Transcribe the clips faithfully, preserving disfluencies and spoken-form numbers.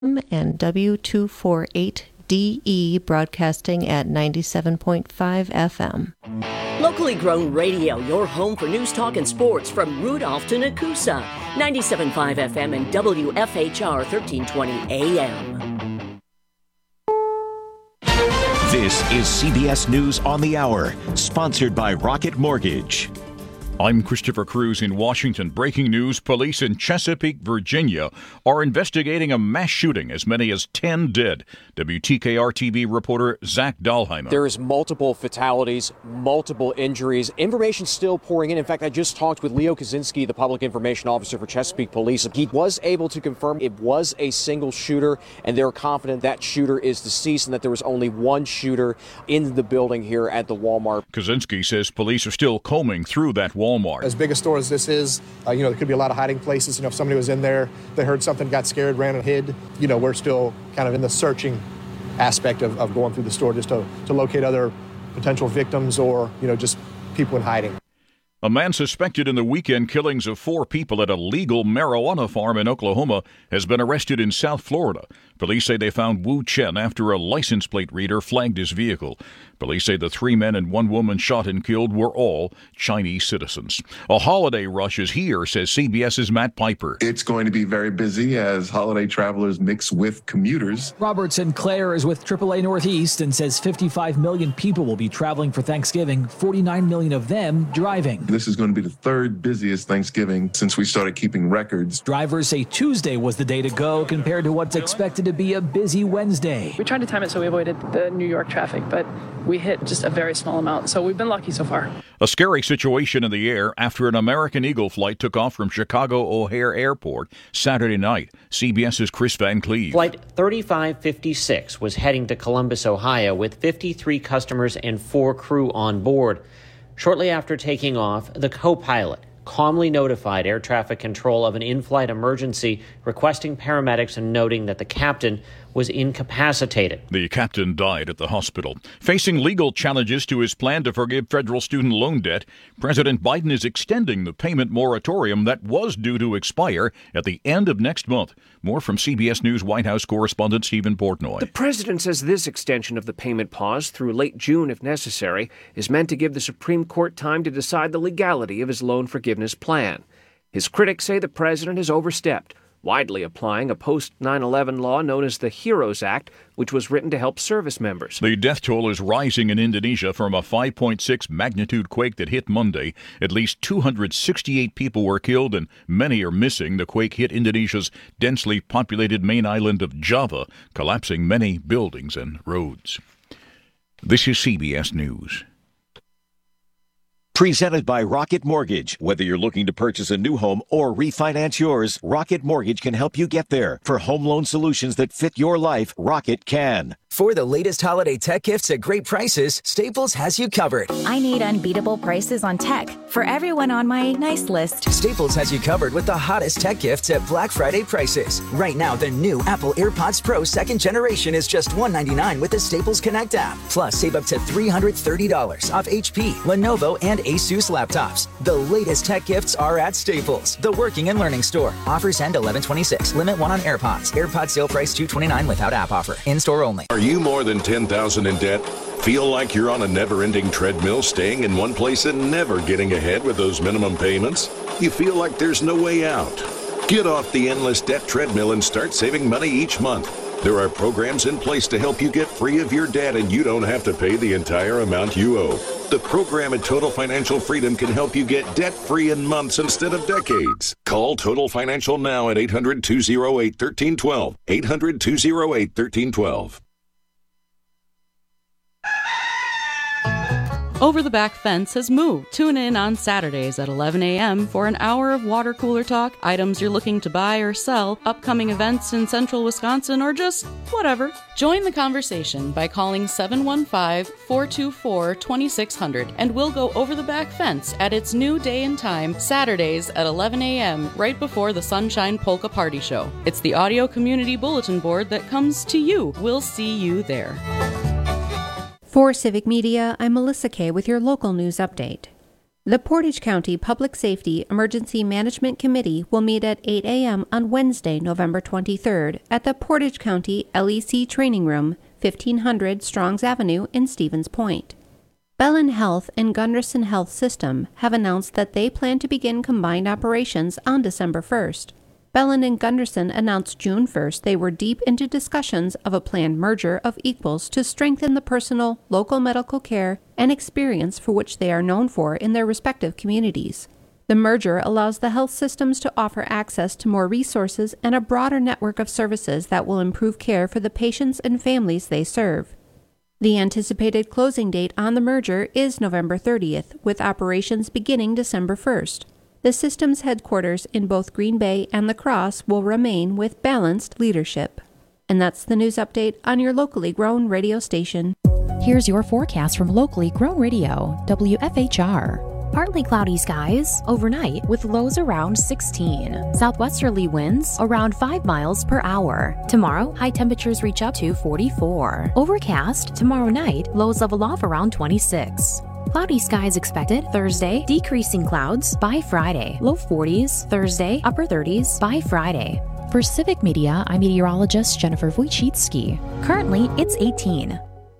and W two forty-eight D E broadcasting at ninety-seven point five F M. Locally grown radio, your home for news, talk, and sports from Rudolph to Nakusa. ninety-seven point five F M and W F H R thirteen twenty A M. This is C B S News on the Hour, sponsored by Rocket Mortgage. I'm Christopher Cruz in Washington. Breaking news, police in Chesapeake, Virginia are investigating a mass shooting, as many as ten dead. W T K R T V reporter Zach Dahlheimer. There is multiple fatalities, multiple injuries. Information still pouring in. In fact, I just talked with Leo Kaczynski, the public information officer for Chesapeake Police. He was able to confirm it was a single shooter, and they're confident that shooter is deceased and that there was only one shooter in the building here at the Walmart. Kaczynski says police are still combing through that Walmart. As big a store as this is, uh, you know, there could be a lot of hiding places. You know, if somebody was in there, they heard something, got scared, ran and hid. You know, we're still kind of in the searching aspect of, of going through the store just to, to locate other potential victims or, you know, just people in hiding. A man suspected in the weekend killings of four people at a legal marijuana farm in Oklahoma has been arrested in South Florida. Police say they found Wu Chen after a license plate reader flagged his vehicle. Police say the three men and one woman shot and killed were all Chinese citizens. A holiday rush is here, says CBS's Matt Piper. It's going to be very busy as holiday travelers mix with commuters. Robert Sinclair is with triple A Northeast and says fifty-five million people will be traveling for Thanksgiving, forty-nine million of them driving. This is going to be the third busiest Thanksgiving since we started keeping records. Drivers say Tuesday was the day to go compared to what's expected to be a busy Wednesday. We tried to time it so we avoided the New York traffic, but we hit just a very small amount, so we've been lucky so far. A scary situation in the air after an American Eagle flight took off from Chicago O'Hare Airport Saturday night. CBS's Chris Van Cleve. Flight thirty-five fifty-six was heading to Columbus, Ohio, with fifty-three customers and four crew on board. Shortly after taking off, the co-pilot calmly notified air traffic control of an in-flight emergency, requesting paramedics and noting that the captain was incapacitated. The captain died at the hospital. Facing legal challenges to his plan to forgive federal student loan debt, President Biden is extending the payment moratorium that was due to expire at the end of next month. More from C B S News White House correspondent Stephen Portnoy. The president says this extension of the payment pause through late June, if necessary, is meant to give the Supreme Court time to decide the legality of his loan forgiveness plan. His critics say the president has overstepped, widely applying a post nine eleven law known as the HEROES Act, which was written to help service members. The death toll is rising in Indonesia from a five point six magnitude quake that hit Monday. At least two hundred sixty-eight people were killed and many are missing. The quake hit Indonesia's densely populated main island of Java, collapsing many buildings and roads. This is C B S News. Presented by Rocket Mortgage. Whether you're looking to purchase a new home or refinance yours, Rocket Mortgage can help you get there. For home loan solutions that fit your life, Rocket can. For the latest holiday tech gifts at great prices, Staples has you covered. I need unbeatable prices on tech for everyone on my nice list. Staples has you covered with the hottest tech gifts at Black Friday prices. Right now, the new Apple AirPods Pro second generation is just one hundred ninety-nine dollars with the Staples Connect app. Plus, save up to three hundred thirty dollars off H P, Lenovo, and Asus laptops. The latest tech gifts are at Staples, the working and learning store. Offers end eleven twenty-six. Limit one on AirPods. AirPods sale price two hundred twenty-nine dollars without app offer. In-store only. Are you more than ten thousand dollars in debt? Feel like you're on a never-ending treadmill, staying in one place and never getting ahead with those minimum payments? You feel like there's no way out? Get off the endless debt treadmill and start saving money each month. There are programs in place to help you get free of your debt, and you don't have to pay the entire amount you owe. The program at Total Financial Freedom can help you get debt-free in months instead of decades. Call Total Financial now at eight hundred, two oh eight, one three one two. eight hundred, two oh eight, one three one two. Over the Back Fence has moved. Tune in on Saturdays at eleven a.m. for an hour of water cooler talk, items you're looking to buy or sell, upcoming events in central Wisconsin, or just whatever. Join the conversation by calling seven one five, four two four, two six zero zero and we'll go over the back fence at its new day and time, Saturdays at eleven a.m. right before the Sunshine Polka Party Show. It's the audio community bulletin board that comes to you. We'll see you there. For Civic Media, I'm Melissa Kay with your local news update. The Portage County Public Safety Emergency Management Committee will meet at eight a.m. on Wednesday, November twenty-third at the Portage County L E C Training Room, fifteen hundred Strongs Avenue in Stevens Point. Bellin Health and Gunderson Health System have announced that they plan to begin combined operations on December first. Bellin and Gunderson announced June first they were deep into discussions of a planned merger of equals to strengthen the personal, local medical care and experience for which they are known for in their respective communities. The merger allows the health systems to offer access to more resources and a broader network of services that will improve care for the patients and families they serve. The anticipated closing date on the merger is November thirtieth, with operations beginning December first. The system's headquarters in both Green Bay and La Crosse will remain with balanced leadership. And that's the news update on your locally grown radio station. Here's your forecast from locally grown radio, W F H R. Partly cloudy skies overnight with lows around sixteen. Southwesterly winds around five miles per hour. Tomorrow, high temperatures reach up to forty-four. Overcast tomorrow night, lows level off around twenty-six. Cloudy skies expected Thursday, decreasing clouds by Friday. Low forties Thursday, upper thirties by Friday. For Civic Media, I'm meteorologist Jennifer Wojcicki. Currently, it's eighteen.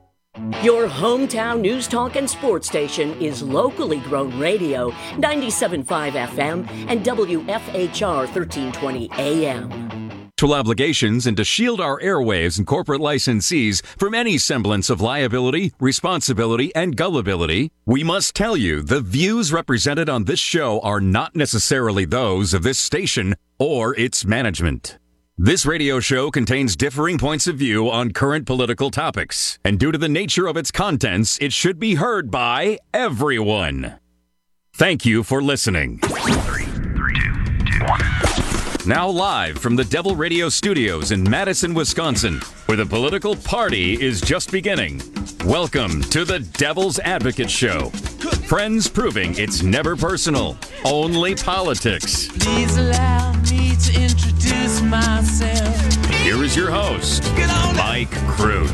Your hometown news talk and sports station is locally grown radio, ninety-seven point five F M and W F H R thirteen twenty A M. Obligations and to shield our airwaves and corporate licensees from any semblance of liability, responsibility, and gullibility, we must tell you the views represented on this show are not necessarily those of this station or its management. This radio show contains differing points of view on current political topics, and due to the nature of its contents, it should be heard by everyone. Thank you for listening. Three, three, two, two, one. Now live from the Devil Radio Studios in Madison, Wisconsin, where the political party is just beginning. Welcome to the Devil's Advocate Show. Friends proving it's never personal, only politics. Please allow me to introduce myself. Here is your host, Mike Crute.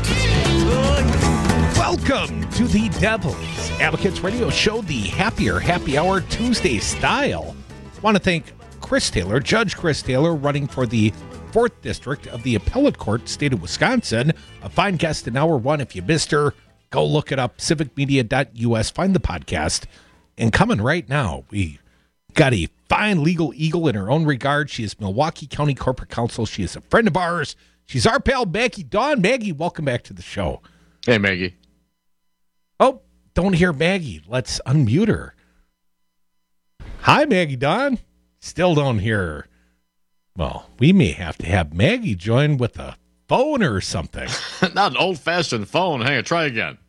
Welcome to the Devil's Advocates Radio Show, the Happier Happy Hour Tuesday style. I want to thank Chris Taylor, Judge Chris Taylor, running for the fourth District of the Appellate Court, state of Wisconsin. A fine guest in hour one. If you missed her, go look it up, civic media dot U S. Find the podcast. And coming right now, we got a fine legal eagle in her own regard. She is Milwaukee County Corporate Counsel. She is a friend of ours. She's our pal, Maggie Dawn. Maggie, welcome back to the show. Hey, Maggie. Oh, don't hear Maggie. Let's unmute her. Hi, Maggie Dawn. Still don't hear her. Well, we may have to have Maggie join with a phone or something. Not an old-fashioned phone. Hang on, try again.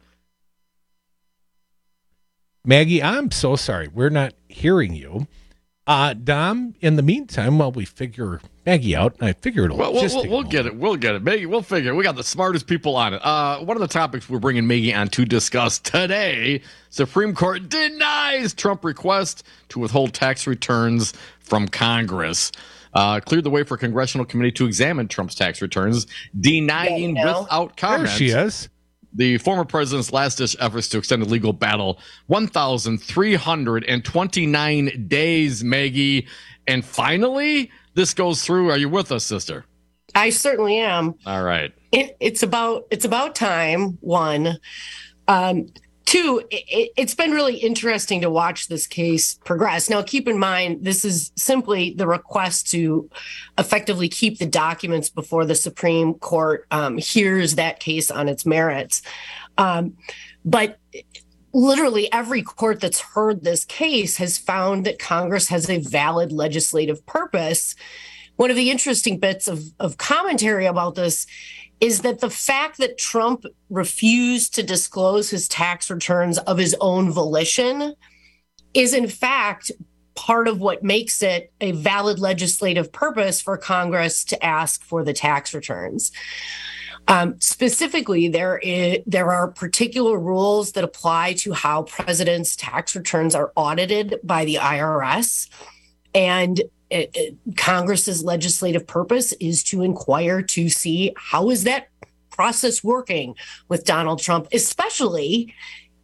Maggie, I'm so sorry. We're not hearing you. Uh, Dom, in the meantime, while we figure Maggie out, and I figured well, we'll, we'll, we'll get it. We'll get it. Maggie, we'll figure it. We got the smartest people on it. Uh, one of the topics we're bringing Maggie on to discuss today, Supreme Court denies Trump request to withhold tax returns from Congress. Uh, cleared the way for a congressional committee to examine Trump's tax returns, denying yeah, without comment. There she is. The former president's last-ditch efforts to extend the legal battle, one thousand three hundred twenty-nine days, Maggie. And finally, this goes through. Are you with us, sister? I certainly am. All right. It, it's about it's about time, one. Um, two, it, it's been really interesting to watch this case progress. Now, keep in mind, this is simply the request to effectively keep the documents before the Supreme Court um, hears that case on its merits. Um, but literally every court that's heard this case has found that Congress has a valid legislative purpose. One of the interesting bits of, of commentary about this is that the fact that Trump refused to disclose his tax returns of his own volition is, in fact, part of what makes it a valid legislative purpose for Congress to ask for the tax returns. Um, specifically, there is, there are particular rules that apply to how presidents' tax returns are audited by the I R S. And It, it, Congress's legislative purpose is to inquire to see how is that process working with Donald Trump, especially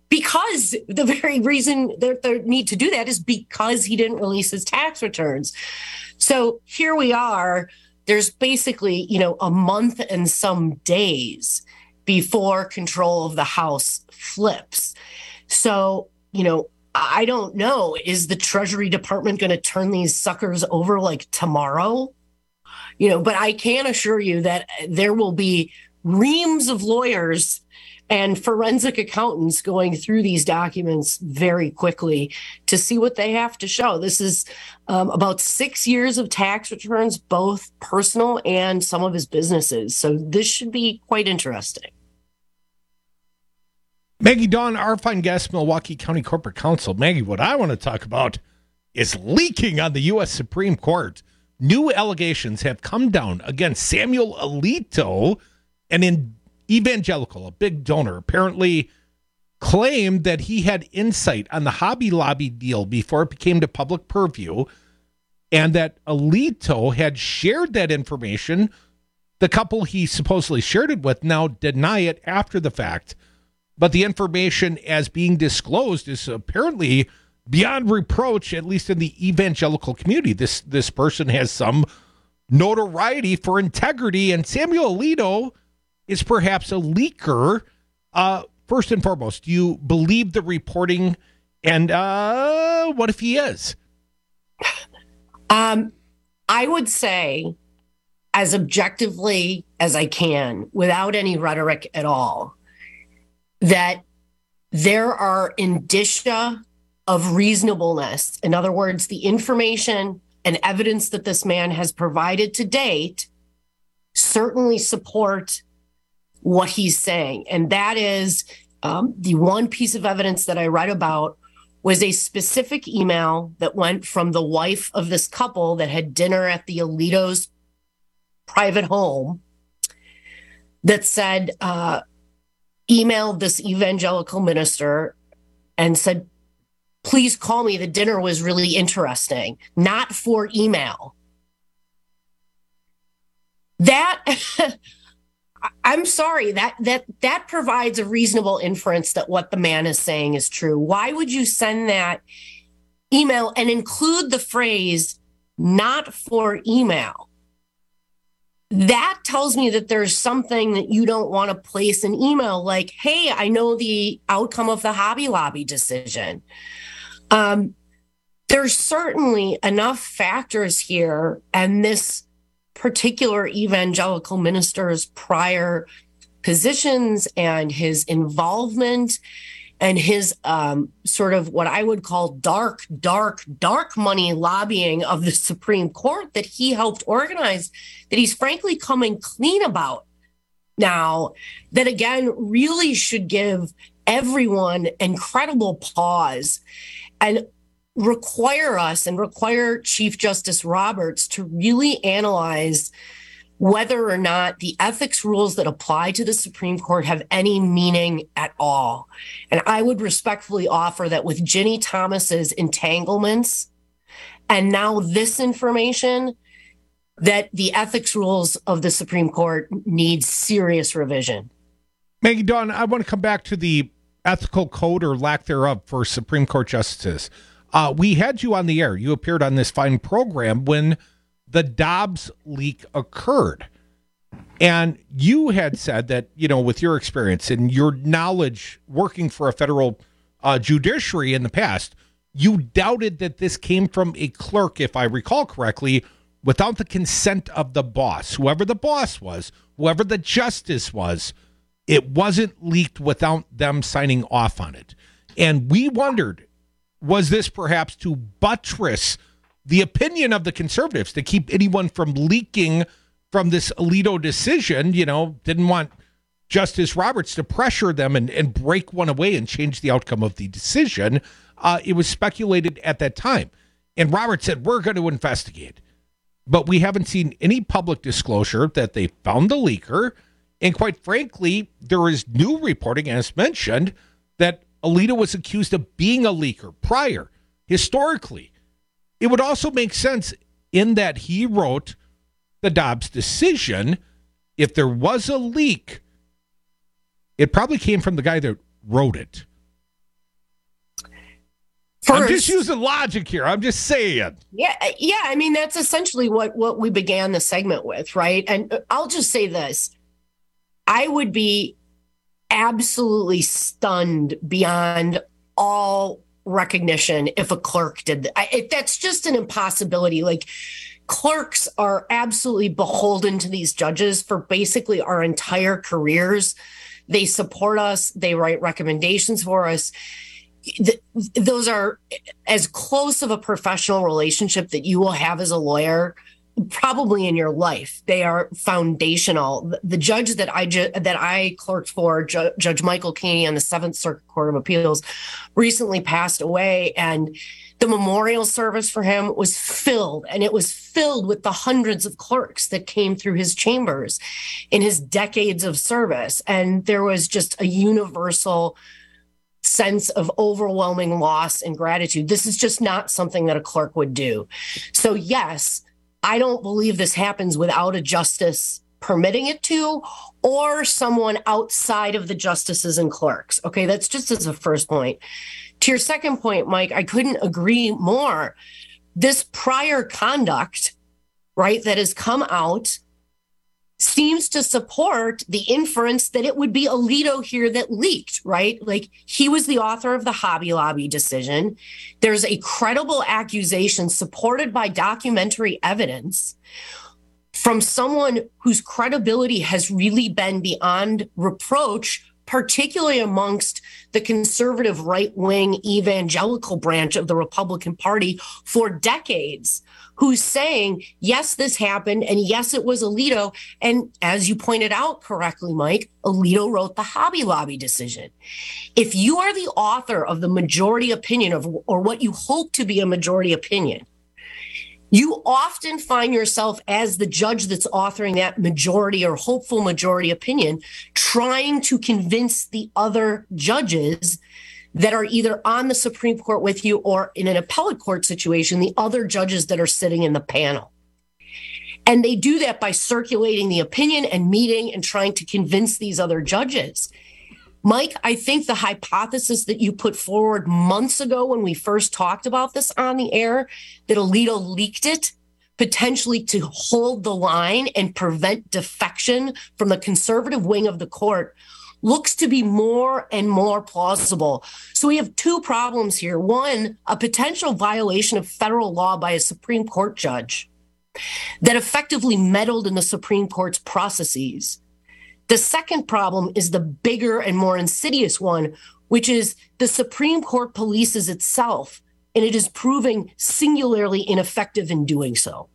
because the very reason that they need to do that is because he didn't release his tax returns. So here we are. There's basically, you know, a month and some days before control of the House flips. So, you know, I don't know. Is the Treasury Department going to turn these suckers over like tomorrow? You know, but I can assure you that there will be reams of lawyers and forensic accountants going through these documents very quickly to see what they have to show. This is um, about six years of tax returns, both personal and some of his businesses. So this should be quite interesting. Maggie Dawn, our fine guest, Milwaukee County Corporate Counsel. Maggie, what I want to talk about is leaking on the U S Supreme Court. New allegations have come down against Samuel Alito, an in evangelical, a big donor, apparently claimed that he had insight on the Hobby Lobby deal before it became to public purview, and that Alito had shared that information. The couple he supposedly shared it with now deny it after the fact. But the information as being disclosed is apparently beyond reproach, at least in the evangelical community. This this person has some notoriety for integrity, and Samuel Alito is perhaps a leaker. Uh, first and foremost, do you believe the reporting? And uh, what if he is? Um, I would say, as objectively as I can, without any rhetoric at all, that there are indicia of reasonableness. In other words, the information and evidence that this man has provided to date certainly support what he's saying. And that is um, the one piece of evidence that I read about was a specific email that went from the wife of this couple that had dinner at the Alito's private home that said, uh, emailed this evangelical minister and said, please call me. The dinner was really interesting. Not for email. That, I'm sorry, that that that provides a reasonable inference that what the man is saying is true. Why would you send that email and include the phrase, not for email? That tells me that there's something that you don't want to place an email like, hey, I know the outcome of the Hobby Lobby decision. Um, there's certainly enough factors here, and this particular evangelical minister's prior positions and his involvement and his um, sort of what I would call dark, dark, dark money lobbying of the Supreme Court that he helped organize, that he's frankly coming clean about now, that again really should give everyone incredible pause and require us and require Chief Justice Roberts to really analyze whether or not the ethics rules that apply to the Supreme Court have any meaning at all. And I would respectfully offer that with Ginny Thomas's entanglements and now this information, that the ethics rules of the Supreme Court need serious revision. Maggie Dawn, I want to come back to the ethical code or lack thereof for Supreme Court justices. Uh, we had you on the air. You appeared on this fine program when the Dobbs leak occurred. And you had said that, you know, with your experience and your knowledge working for a federal uh, judiciary in the past, you doubted that this came from a clerk, if I recall correctly, without the consent of the boss. Whoever the boss was, whoever the justice was, it wasn't leaked without them signing off on it. And we wondered, was this perhaps to buttress the opinion of the conservatives to keep anyone from leaking from this Alito decision? You know, didn't want Justice Roberts to pressure them and, and break one away and change the outcome of the decision. Uh, it was speculated at that time. And Roberts said, we're going to investigate. But we haven't seen any public disclosure that they found the leaker. And quite frankly, there is new reporting, as mentioned, that Alito was accused of being a leaker prior, historically. It would also make sense in that he wrote the Dobbs decision. If there was a leak, it probably came from the guy that wrote it. First, I'm just using logic here. I'm just saying. Yeah, yeah. I mean, that's essentially what, what we began the segment with, right? And I'll just say this. I would be absolutely stunned beyond all recognition if a clerk did that. I, it, that's just an impossibility. Like, clerks are absolutely beholden to these judges for basically our entire careers. They support us. They write recommendations for us. Th- those are as close of a professional relationship that you will have as a lawyer probably in your life. They are foundational. The, the judge that I ju- that I clerked for, Ju- Judge Michael Caney on the Seventh Circuit Court of Appeals, recently passed away, and the memorial service for him was filled, and it was filled with the hundreds of clerks that came through his chambers in his decades of service. And there was just a universal sense of overwhelming loss and gratitude. This is just not something that a clerk would do. So yes, I don't believe this happens without a justice permitting it to, or someone outside of the justices and clerks. Okay, that's just as a first point. To your second point, Mike, I couldn't agree more. This prior conduct, right, that has come out seems to support the inference that it would be Alito here that leaked, right? Like, he was the author of the Hobby Lobby decision. There's a credible accusation supported by documentary evidence from someone whose credibility has really been beyond reproach, particularly amongst the conservative right-wing evangelical branch of the Republican Party for decades, who's saying, yes, this happened, and yes, it was Alito. And as you pointed out correctly, Mike, Alito wrote the Hobby Lobby decision. If you are the author of the majority opinion of, or what you hope to be a majority opinion, you often find yourself as the judge that's authoring that majority or hopeful majority opinion, trying to convince the other judges that are either on the Supreme Court with you or in an appellate court situation, the other judges that are sitting in the panel. And they do that by circulating the opinion and meeting and trying to convince these other judges. Mike, I think the hypothesis that you put forward months ago when we first talked about this on the air, that Alito leaked it, potentially to hold the line and prevent defection from the conservative wing of the court, looks to be more and more plausible. So we have two problems here. One, a potential violation of federal law by a Supreme Court judge that effectively meddled in the Supreme Court's processes. The second problem is the bigger and more insidious one, which is the Supreme Court polices itself, and it is proving singularly ineffective in doing so.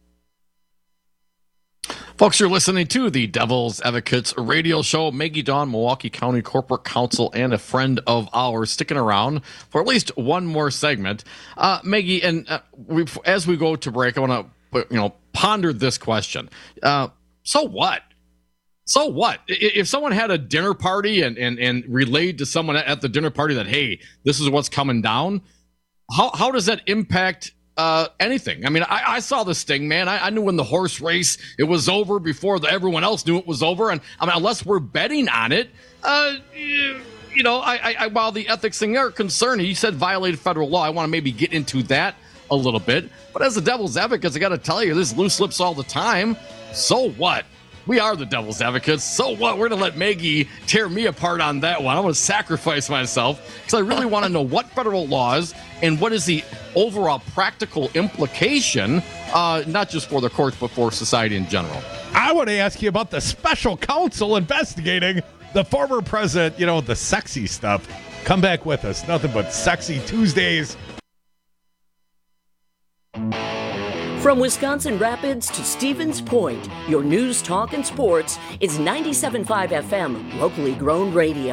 Folks, you're listening to the Devil's Advocates radio show. Maggie Dawn, Milwaukee County Corporate Counsel, and a friend of ours, sticking around for at least one more segment. Uh, Maggie, and uh, we, as we go to break, I want to you know ponder this question. Uh, so what? So what? If someone had a dinner party and, and, and relayed to someone at the dinner party that, hey, this is what's coming down, how how does that impact Uh, anything? I mean, I, I saw this thing, man. I, I knew when the horse race, it was over before the, everyone else knew it was over. And I mean, unless we're betting on it, uh, you, you know, I, I, while the ethics thing are concerned, he said violated federal law. I want to maybe get into that a little bit. But as the Devil's Advocates, I got to tell you, there's loose lips all the time. So what? We are the Devil's Advocates. So what? We're going to let Maggie tear me apart on that one. I'm going to sacrifice myself because I really want to know what federal laws and what is the overall practical implication, uh, not just for the courts, but for society in general. I want to ask you about the special counsel investigating the former president, you know, the sexy stuff. Come back with us. Nothing but sexy Tuesdays. From Wisconsin Rapids to Stevens Point, your news, talk, and sports is ninety-seven point five F M, locally grown radio.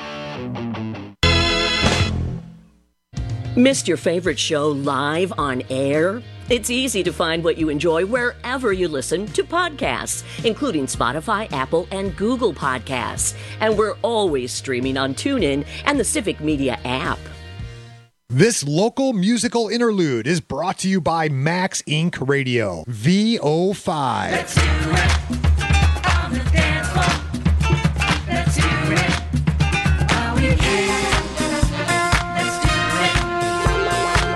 Missed your favorite show live on air? It's easy to find what you enjoy wherever you listen to podcasts, including Spotify, Apple, and Google Podcasts. And we're always streaming on TuneIn and the Civic Media app. This local musical interlude is brought to you by Max Incorporated. Radio, V O five. Let's do it on the dance floor. Let's do it while we can. Let's do it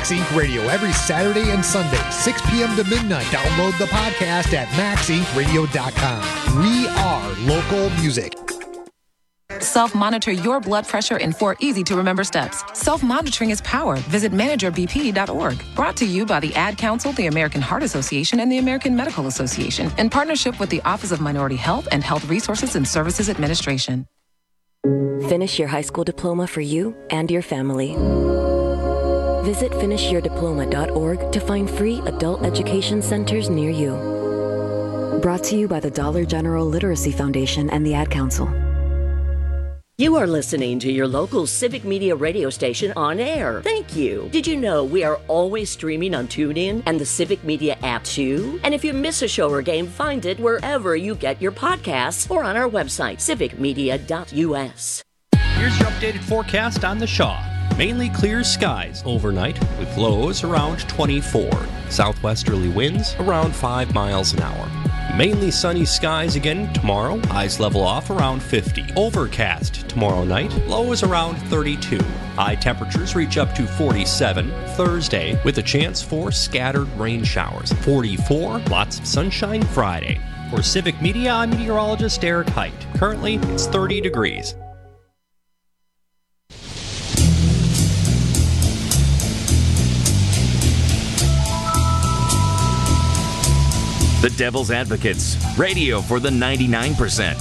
Max Incorporated Radio every Saturday and Sunday, six p.m. to midnight. Download the podcast at max inc radio dot com. We are local music. Self-monitor your blood pressure in four easy-to-remember steps. Self-monitoring is power. Visit manager b p dot org. Brought to you by the Ad Council, the American Heart Association, and the American Medical Association in partnership with the Office of Minority Health and Health Resources and Services Administration. Finish your high school diploma for you and your family. Visit finish your diploma dot org to find free adult education centers near you. Brought to you by the Dollar General Literacy Foundation and the Ad Council. You are listening to your local Civic Media radio station on air. Thank you. Did you know we are always streaming on TuneIn and the Civic Media app too? And if you miss a show or game, find it wherever you get your podcasts or on our website, civic media dot u s. Here's your updated forecast on the Shaw. Mainly clear skies overnight with lows around twenty-four. Southwesterly winds around five miles an hour. Mainly sunny skies again tomorrow. Highs level off around fifty. Overcast tomorrow night. Lows around thirty-two. High temperatures reach up to forty-seven Thursday with a chance for scattered rain showers. forty-four. Lots of sunshine Friday. For Civic Media, I'm meteorologist Eric Height. Currently, it's thirty degrees. The Devil's Advocates, radio for the ninety-nine percent.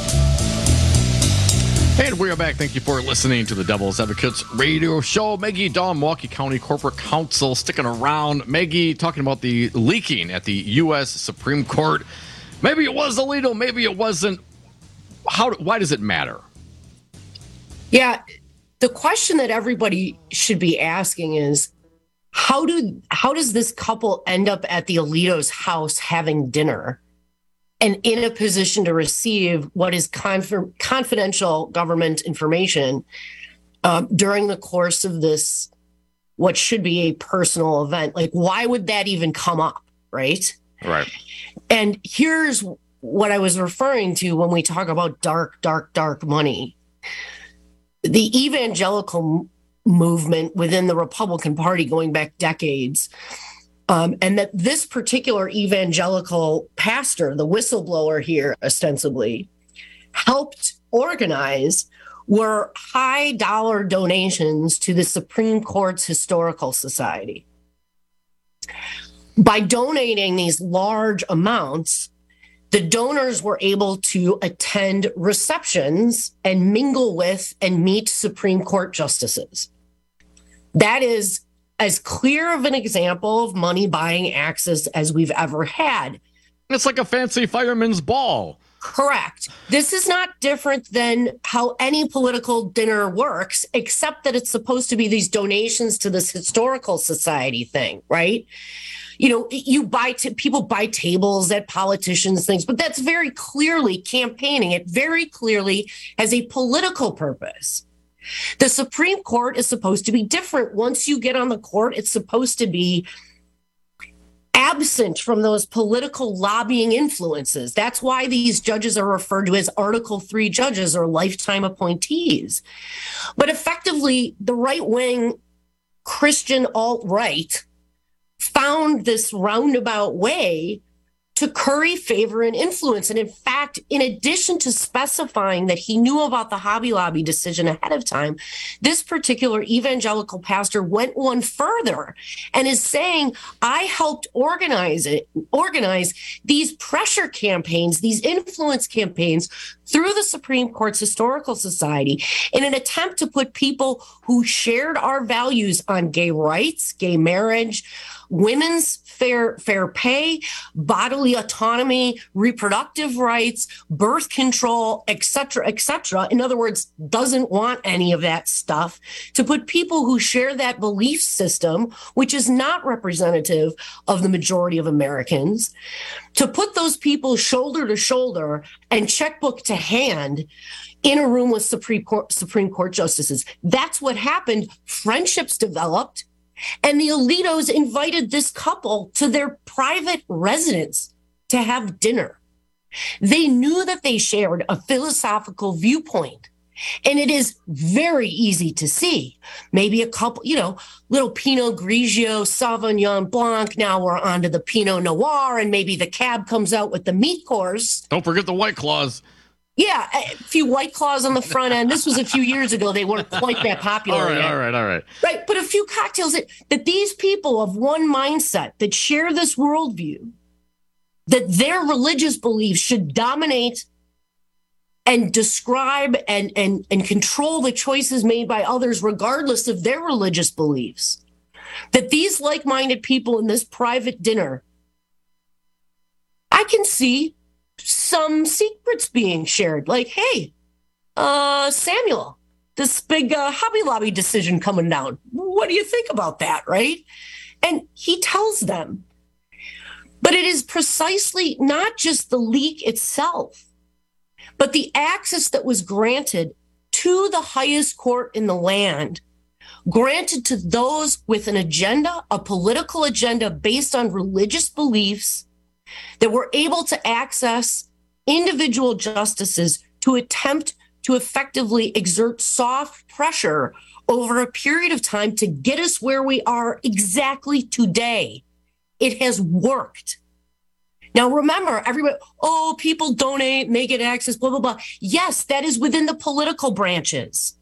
And we are back. Thank you for listening to the Devil's Advocates radio show. Maggie Dawn, Milwaukee County Corporate Counsel, sticking around. Maggie, talking about the leaking at the U S Supreme Court. Maybe it was illegal, maybe it wasn't. How? Why does it matter? Yeah, the question that everybody should be asking is, How do how does this couple end up at the Alito's house having dinner and in a position to receive what is conf- confidential government information uh, during the course of this, what should be a personal event? Like, why would that even come up, right? Right. And here's what I was referring to when we talk about dark, dark, dark money. The evangelical movement within the Republican Party going back decades, um, and that this particular evangelical pastor, the whistleblower here ostensibly, helped organize were high dollar donations to the Supreme Court's Historical Society. By donating these large amounts, the donors were able to attend receptions and mingle with and meet Supreme Court justices. That is as clear of an example of money buying access as we've ever had. It's like a fancy fireman's ball. Correct. This is not different than how any political dinner works, except that it's supposed to be these donations to this historical society thing, right? You know, you buy t- people buy tables at politicians' things, but that's very clearly campaigning. It very clearly has a political purpose. The Supreme Court is supposed to be different. Once you get on the court, it's supposed to be absent from those political lobbying influences. That's why these judges are referred to as Article three judges or lifetime appointees. But effectively, the right-wing Christian alt-right found this roundabout way to curry favor and influence. And in fact, in addition to specifying that he knew about the Hobby Lobby decision ahead of time, this particular evangelical pastor went one further and is saying, I helped organize it, organize these pressure campaigns, these influence campaigns through the Supreme Court's Historical Society in an attempt to put people who shared our values on gay rights, gay marriage, women's fair fair pay, bodily autonomy, reproductive rights, birth control, et cetera, et cetera. In other words, doesn't want any of that stuff, to put people who share that belief system, which is not representative of the majority of Americans, to put those people shoulder to shoulder and checkbook to hand in a room with Supreme Court, Supreme Court justices. That's what happened. Friendships developed. And the Alitos invited this couple to their private residence to have dinner. They knew that they shared a philosophical viewpoint. And it is very easy to see. Maybe a couple, you know, little Pinot Grigio, Sauvignon Blanc. Now we're on to the Pinot Noir, and maybe the cab comes out with the meat course. Don't forget the White Claws. Yeah, a few White Claws on the front end. This was a few years ago. They weren't quite that popular All right, yet. all right, all right. Right, but a few cocktails that, that these people of one mindset that share this worldview, that their religious beliefs should dominate and describe and, and, and control the choices made by others, regardless of their religious beliefs. That these like-minded people in this private dinner, I can see some secrets being shared. Like, hey, uh, Samuel, this big uh, Hobby Lobby decision coming down. What do you think about that, right? And he tells them. But it is precisely not just the leak itself, but the access that was granted to the highest court in the land, granted to those with an agenda, a political agenda based on religious beliefs, that were able to access individual justices to attempt to effectively exert soft pressure over a period of time to get us where we are exactly today. It has worked. Now, remember, everybody, oh, people donate, and they get access, blah, blah, blah. Yes, that is within the political branches.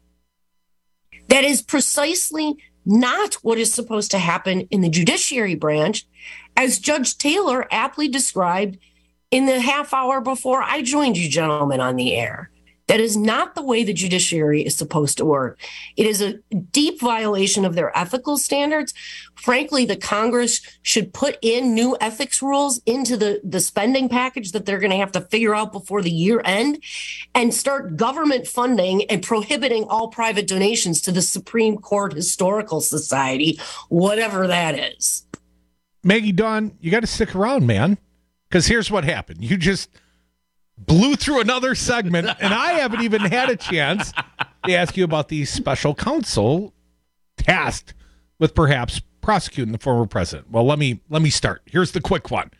That is precisely not what is supposed to happen in the judiciary branch, as Judge Taylor aptly described in the half hour before I joined you gentlemen on the air. That is not the way the judiciary is supposed to work. It is a deep violation of their ethical standards. Frankly, the Congress should put in new ethics rules into the, the spending package that they're going to have to figure out before the year end, and start government funding and prohibiting all private donations to the Supreme Court Historical Society, whatever that is. Maggie Dawn, you got to stick around, man, because here's what happened. You just blew through another segment, and I haven't even had a chance to ask you about the special counsel tasked with perhaps prosecuting the former president. Well, let me let me start. Here's the quick one.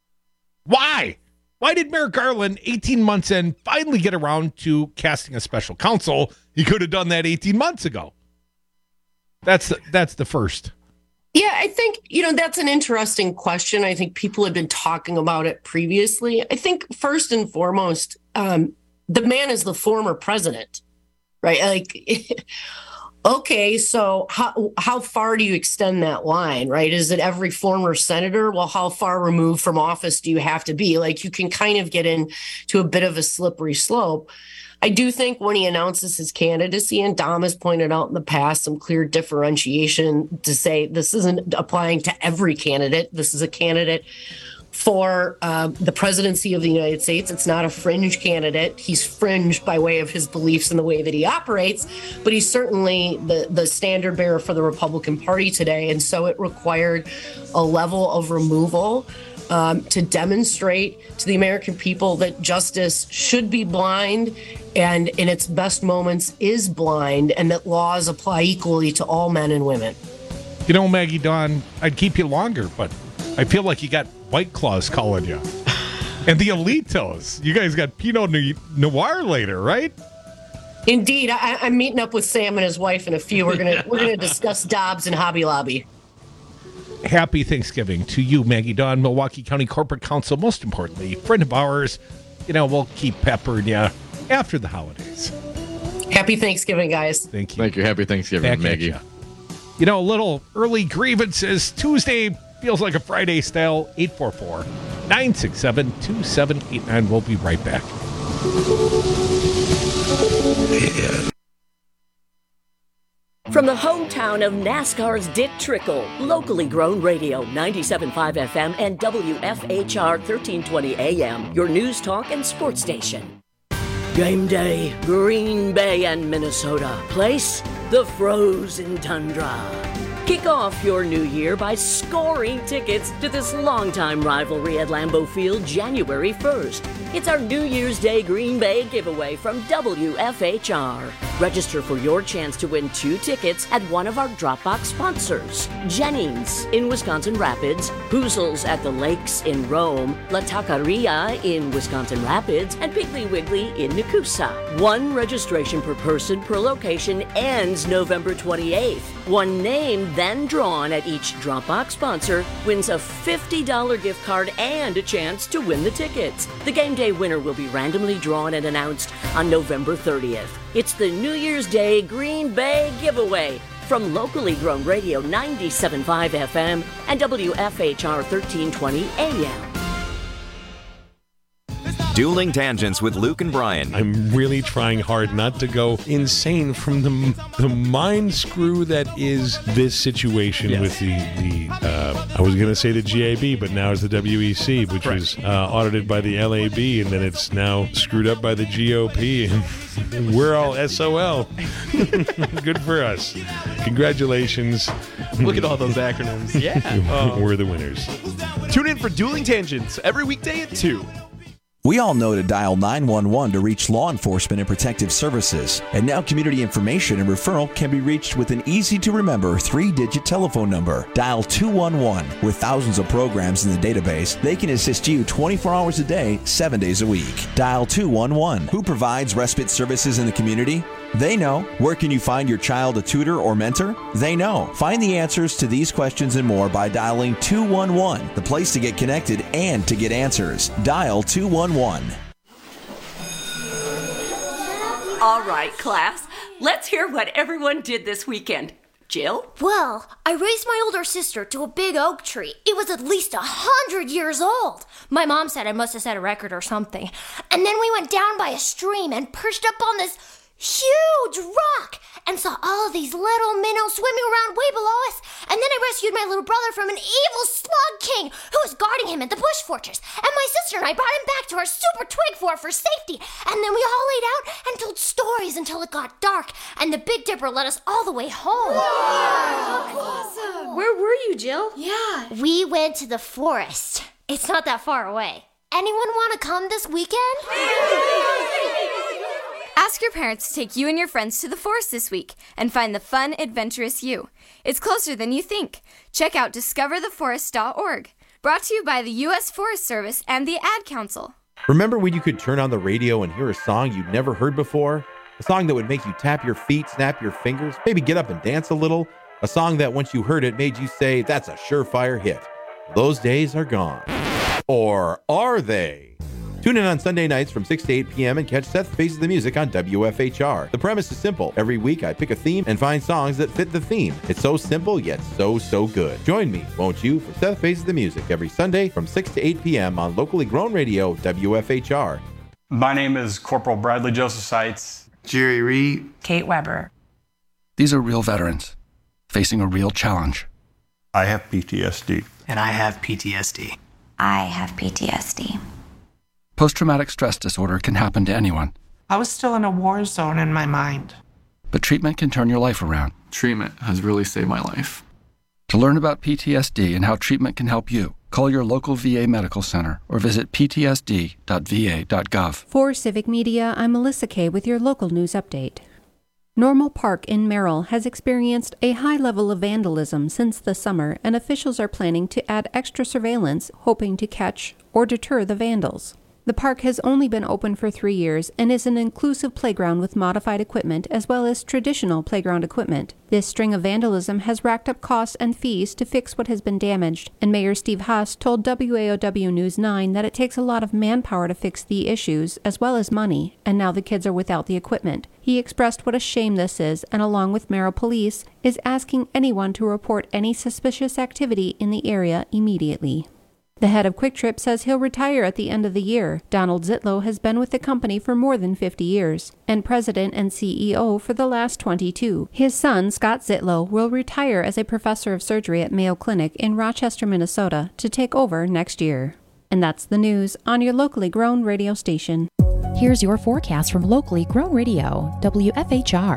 Why? Why did Merrick Garland, eighteen months in, finally get around to casting a special counsel? He could have done that eighteen months ago. That's the, that's the first. Yeah, I think, you know, that's an interesting question. I think people have been talking about it previously. I think first and foremost, um, the man is the former president, right? Like, okay, so how how far do you extend that line, right? Is it every former senator? Well, how far removed from office do you have to be? Like, you can kind of get into a bit of a slippery slope. I do think when he announces his candidacy, and Dom has pointed out in the past some clear differentiation to say this isn't applying to every candidate. This is a candidate for uh, the presidency of the United States. It's not a fringe candidate. He's fringe by way of his beliefs and the way that he operates, but he's certainly the, the standard bearer for the Republican Party today. And so it required a level of removal Um, to demonstrate to the American people that justice should be blind and in its best moments is blind, and that laws apply equally to all men and women. You know, Maggie Dawn, I'd keep you longer, but I feel like you got White Claws calling you. And the Alitos. You guys got Pinot Noir later, right? Indeed. I, I'm meeting up with Sam and his wife in a few. We're gonna we're gonna discuss Dobbs and Hobby Lobby. Happy Thanksgiving to you, Maggie Dawn, Milwaukee County Corporate Counsel. Most importantly, friend of ours. You know, we'll keep peppering you after the holidays. Happy Thanksgiving, guys. Thank you. Thank you. Happy Thanksgiving, Back Maggie. You. you know, a little early grievances. Tuesday feels like a Friday style. eight four four, nine six seven, two seven eight nine. We'll be right back. Yeah. From the hometown of NASCAR's Dick Trickle, locally grown radio, ninety-seven point five F M and W F H R thirteen twenty A M, your news talk and sports station. Game day, Green Bay and Minnesota. Place, the frozen tundra. Kick off your new year by scoring tickets to this longtime rivalry at Lambeau Field January first. It's our New Year's Day Green Bay giveaway from W F H R. Register for your chance to win two tickets at one of our Dropbox sponsors. Jennings in Wisconsin Rapids, Hoozles at the Lakes in Rome, La Taqueria in Wisconsin Rapids, and Piggly Wiggly in Nakusa. One registration per person per location ends November twenty-eighth. One name then drawn at each Dropbox sponsor wins a fifty dollars gift card and a chance to win the tickets. The game day winner will be randomly drawn and announced on November thirtieth. It's the New Year's Day Green Bay giveaway from locally grown radio ninety-seven point five F M and W F H R thirteen twenty A M. Dueling Tangents with Luke and Brian. I'm really trying hard not to go insane from the the mind screw that is this situation yes. with the, the uh, I was going to say the G A B, but now it's the W E C, which right. was uh, audited by the L A B, and then it's now screwed up by the G O P, and we're all S O L. Good for us. Congratulations. Look at all those acronyms. Yeah. We're the winners. Tune in for Dueling Tangents every weekday at two. We all know to dial nine one one to reach law enforcement and protective services. And now community information and referral can be reached with an easy-to-remember three-digit telephone number. Dial two one one. With thousands of programs in the database, they can assist you twenty-four hours a day, seven days a week. Dial two one one. Who provides respite services in the community? They know. Where can you find your child a tutor or mentor? They know. Find the answers to these questions and more by dialing two one one, the place to get connected and to get answers. Dial two one one. All right, class. Let's hear what everyone did this weekend. Jill? Well, I raised my older sister to a big oak tree. It was at least a hundred years old. My mom said I must have set a record or something. And then we went down by a stream and perched up on this huge rock and saw all of these little minnows swimming around way below us. And then I rescued my little brother from an evil slug king who was guarding him at the bush fortress. And my sister and I brought him back to our super twig fort for safety. And then we all laid out and told stories until it got dark. And the Big Dipper led us all the way home. Wow. Awesome. Where were you, Jill? Yeah. We went to the forest. It's not that far away. Anyone want to come this weekend? Ask your parents to take you and your friends to the forest this week and find the fun, adventurous you. It's closer than you think. Check out discover the forest dot org. Brought to you by the U S Forest Service and the Ad Council. Remember when you could turn on the radio and hear a song you'd never heard before? A song that would make you tap your feet, snap your fingers, maybe get up and dance a little? A song that once you heard it made you say, that's a surefire hit. Those days are gone. Or are they? Tune in on Sunday nights from six to eight p.m. and catch Seth Faces the Music on W F H R. The premise is simple. Every week I pick a theme and find songs that fit the theme. It's so simple, yet so, so good. Join me, won't you, for Seth Faces the Music every Sunday from six to eight p.m. on locally grown radio W F H R. My name is Corporal Bradley Joseph Seitz. Jerry Reed. Kate Weber. These are real veterans facing a real challenge. I have P T S D. And I have P T S D. I have P T S D. Post-traumatic stress disorder can happen to anyone. I was still in a war zone in my mind. But treatment can turn your life around. Treatment has really saved my life. To learn about P T S D and how treatment can help you, call your local V A medical center or visit p t s d dot v a dot gov. For Civic Media, I'm Melissa Kay with your local news update. Normal Park in Merrill has experienced a high level of vandalism since the summer, and officials are planning to add extra surveillance, hoping to catch or deter the vandals. The park has only been open for three years and is an inclusive playground with modified equipment as well as traditional playground equipment. This string of vandalism has racked up costs and fees to fix what has been damaged, and Mayor Steve Haas told W A O W News nine that it takes a lot of manpower to fix the issues as well as money, and now the kids are without the equipment. He expressed what a shame this is, and along with Merrill Police, is asking anyone to report any suspicious activity in the area immediately. The head of Quick Trip says he'll retire at the end of the year. Donald Zitlow has been with the company for more than fifty years, and president and C E O for the last twenty-two. His son, Scott Zitlow, will retire as a professor of surgery at Mayo Clinic in Rochester, Minnesota, to take over next year. And that's the news on your locally grown radio station. Here's your forecast from locally grown radio, W F H R.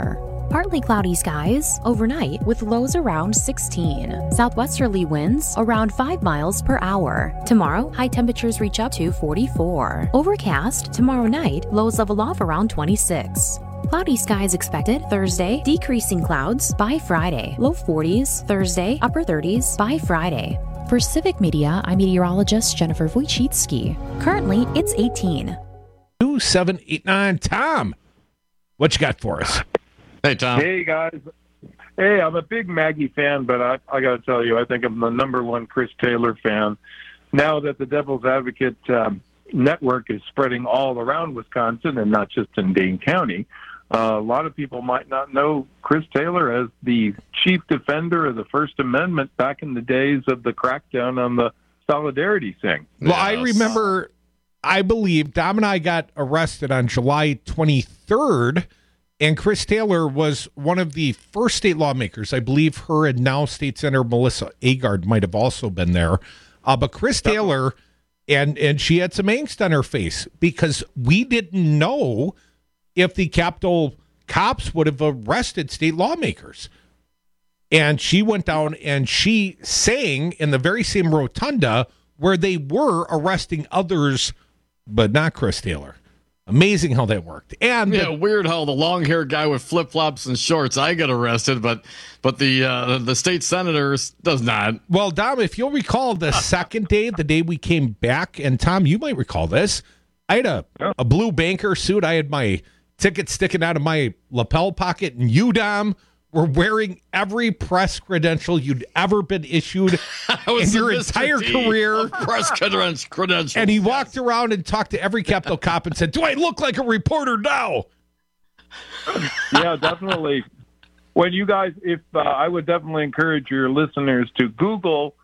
Partly cloudy skies overnight with lows around sixteen. Southwesterly winds around five miles per hour. Tomorrow, high temperatures reach up to forty-four. Overcast tomorrow night, lows level off around twenty-six. Cloudy skies expected Thursday, decreasing clouds by Friday. Low forties Thursday, upper thirties by Friday. For Civic Media, I'm meteorologist Jennifer Wojcicki. Currently, it's eighteen. two seven eight nine. Tom, what you got for us? Hey, Tom. Hey, guys. Hey, I'm a big Maggie fan, but I, I got to tell you, I think I'm the number one Chris Taylor fan. Now that the Devil's Advocate um, network is spreading all around Wisconsin and not just in Dane County, uh, a lot of people might not know Chris Taylor as the chief defender of the First Amendment back in the days of the crackdown on the Solidarity thing. Well, yes. I remember, I believe, Dom and I got arrested on July twenty-third, and Chris Taylor was one of the first state lawmakers. I believe her and now State Senator Melissa Agard might have also been there. Uh, but Chris Taylor, and, and she had some angst on her face because we didn't know if the Capitol cops would have arrested state lawmakers. And she went down and she sang in the very same rotunda where they were arresting others, but not Chris Taylor. Amazing how that worked. And yeah, the, weird how the long-haired guy with flip-flops and shorts, I get arrested, but but the uh, the state senator does not. Well, Dom, if you'll recall the second day, the day we came back, and Tom, you might recall this, I had a, yeah. a blue banker suit. I had my ticket sticking out of my lapel pocket, and you, Dom, were wearing every press credential you'd ever been issued in your entire career. Press credentials. And he walked around and talked to every Capitol cop and said, "Do I look like a reporter now?" Yeah, definitely. When you guys, if uh, I would definitely encourage your listeners to Google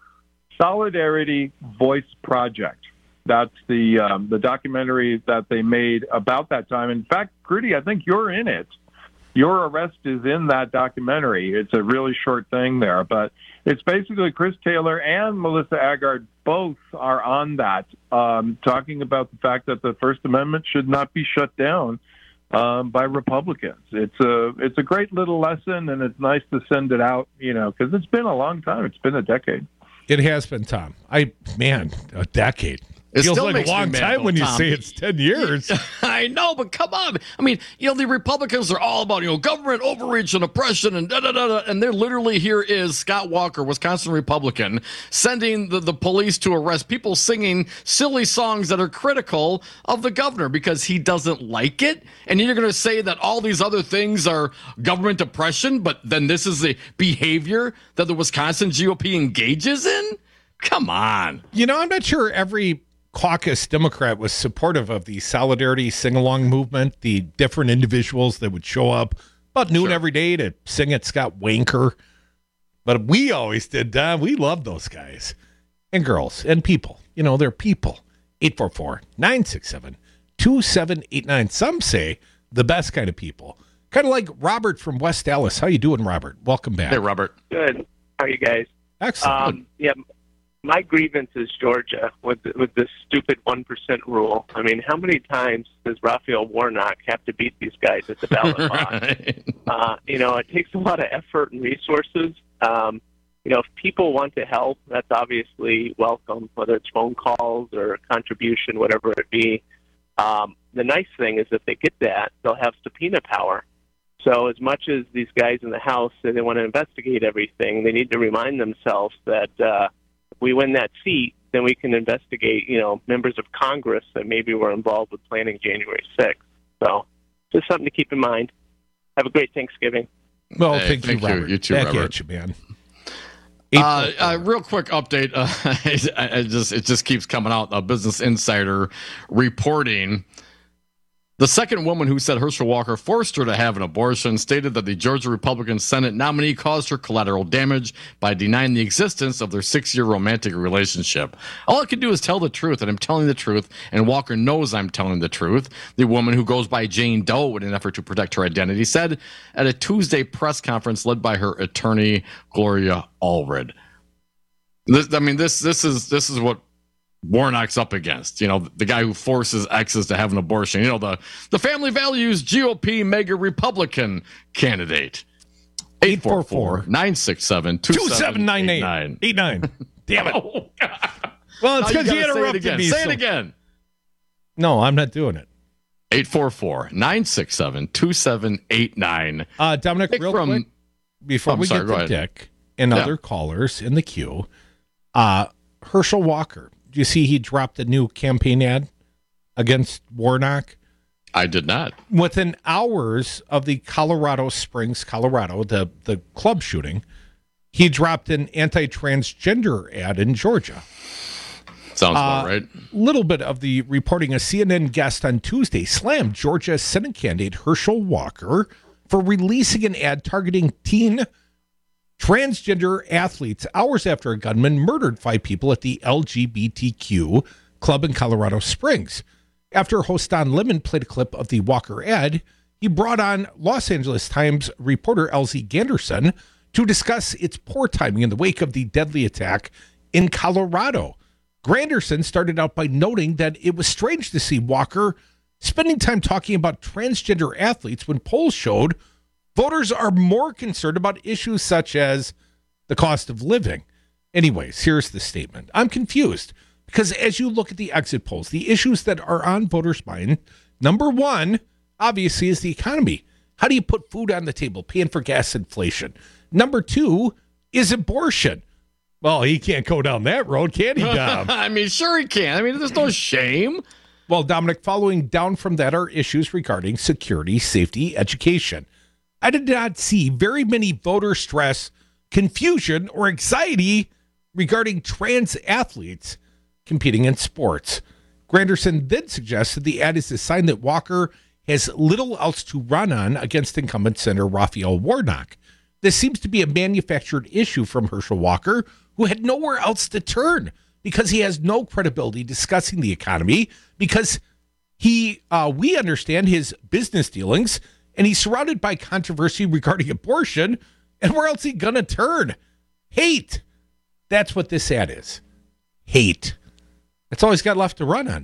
Solidarity Voice Project. That's the um, the documentary that they made about that time. In fact, Gritty, I think you're in it. Your arrest is in that documentary. It's a really short thing there, but it's basically Chris Taylor and Melissa Agard both are on that, um, talking about the fact that the First Amendment should not be shut down um, by Republicans. It's a it's a great little lesson, and it's nice to send it out, you know, because it's been a long time. It's been a decade. It has been, Tom. I man, a decade. It feels like a long time when you say it's ten years. I know, but come on. I mean, you know, the Republicans are all about, you know, government overreach and oppression and da da da da. And they're literally, here is Scott Walker, Wisconsin Republican, sending the, the police to arrest people singing silly songs that are critical of the governor because he doesn't like it. And you're going to say that all these other things are government oppression, but then this is the behavior that the Wisconsin G O P engages in? Come on. You know, I'm not sure every caucus Democrat was supportive of the Solidarity sing-along movement, the different individuals that would show up about noon sure. every day to sing at Scott Wanker. But we always did, Don. We loved those guys and girls and people. You know, they're people. eight four four, nine six seven, two seven eight nine. Some say the best kind of people. Kind of like Robert from West Dallas. How you doing, Robert? Welcome back. Hey, Robert. Good. How are you guys? Excellent. Um, yeah. My grievance is Georgia with with this stupid one percent rule. I mean, how many times does Raphael Warnock have to beat these guys at the ballot box? Right. Uh, you know, it takes a lot of effort and resources. Um, you know, if people want to help, that's obviously welcome, whether it's phone calls or contribution, whatever it be. Um, the nice thing is if they get that, they'll have subpoena power. So as much as these guys in the House say they want to investigate everything, they need to remind themselves that uh, we win that seat, then we can investigate, you know, members of Congress that maybe were involved with planning January sixth. So just something to keep in mind. Have a great Thanksgiving. Well, hey, thank, thank you, you, Robert. you too, Back Robert. at you, man. Uh, uh, real quick update. Uh, I, I just it just keeps coming out. A Business Insider reporting. The second woman who said Herschel Walker forced her to have an abortion stated that the Georgia Republican Senate nominee caused her collateral damage by denying the existence of their six-year romantic relationship. All I can do is tell the truth, and I'm telling the truth, and Walker knows I'm telling the truth. The woman, who goes by Jane Doe in an effort to protect her identity, said at a Tuesday press conference led by her attorney, Gloria Allred. This, I mean, this this is this is what Warnock's up against. You know, the guy who forces exes to have an abortion. You know, the, the family values G O P mega Republican candidate. eight four four, nine six seven, two seven nine eight. eight nine. Damn it. Oh, well, it's because you you gotta interrupted say it again. me. Say so- it again. No, I'm not doing it. eight four four, nine six seven, two seven eight nine. Uh, Dominic, Dick real from, quick, before I'm we sorry, get go to ahead. Dick and Yeah. other callers in the queue, uh, Herschel Walker. Do you see he dropped a new campaign ad against Warnock? I did not. Within hours of the Colorado Springs, Colorado, the, the club shooting, he dropped an anti-transgender ad in Georgia. Sounds about Uh, right. Little bit of the reporting. A C N N guest on Tuesday slammed Georgia Senate candidate Herschel Walker for releasing an ad targeting teen transgender athletes hours after a gunman murdered five people at the L G B T Q club in Colorado Springs. After host Don Lemon played a clip of the Walker ad, he brought on Los Angeles Times reporter L Z Ganderson to discuss its poor timing in the wake of the deadly attack in Colorado. Granderson started out by noting that it was strange to see Walker spending time talking about transgender athletes when polls showed voters are more concerned about issues such as the cost of living. Anyways, here's the statement. I'm confused because as you look at the exit polls, the issues that are on voters' mind, number one, obviously, is the economy. How do you put food on the table, paying for gas inflation? Number two is abortion. Well, he can't go down that road, can he, Dom? I mean, sure he can. I mean, there's no shame. Well, Dominic, following down from that are issues regarding security, safety, education. I did not see very many voter stress, confusion, or anxiety regarding trans athletes competing in sports. Granderson then suggested the ad is a sign that Walker has little else to run on against incumbent Senator Raphael Warnock. This seems to be a manufactured issue from Herschel Walker, who had nowhere else to turn because he has no credibility discussing the economy, because he, uh, we understand his business dealings, and he's surrounded by controversy regarding abortion, and where else is he going to turn? Hate. That's what this ad is. Hate. That's all he's got left to run on.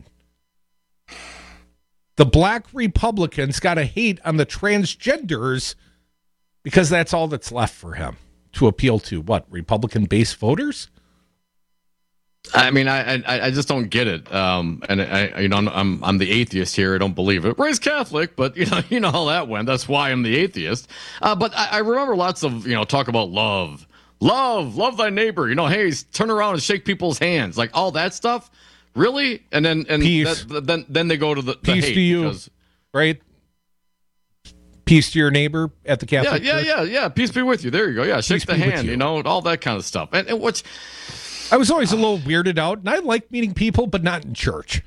The black Republicans got to hate on the transgenders because that's all that's left for him to appeal to. What, Republican-based voters? I mean, I, I I just don't get it. Um, and I, you know, I'm I'm the atheist here. I don't believe it. Raised Catholic, but you know, you know how that went. That's why I'm the atheist. Uh, but I, I remember lots of you know talk about love, love, love thy neighbor. You know, hey, turn around and shake people's hands, like all that stuff. Really? And then and Peace. that, then then they go to the, the Peace hate to you, because, right? Peace to your neighbor at the yeah, Catholic yeah, Church. yeah, yeah. Peace be with you. There you go. Yeah, shake Peace the be with hand. you. You know, all that kind of stuff. And, and what's I was always a little weirded out, and I like meeting people, but not in church.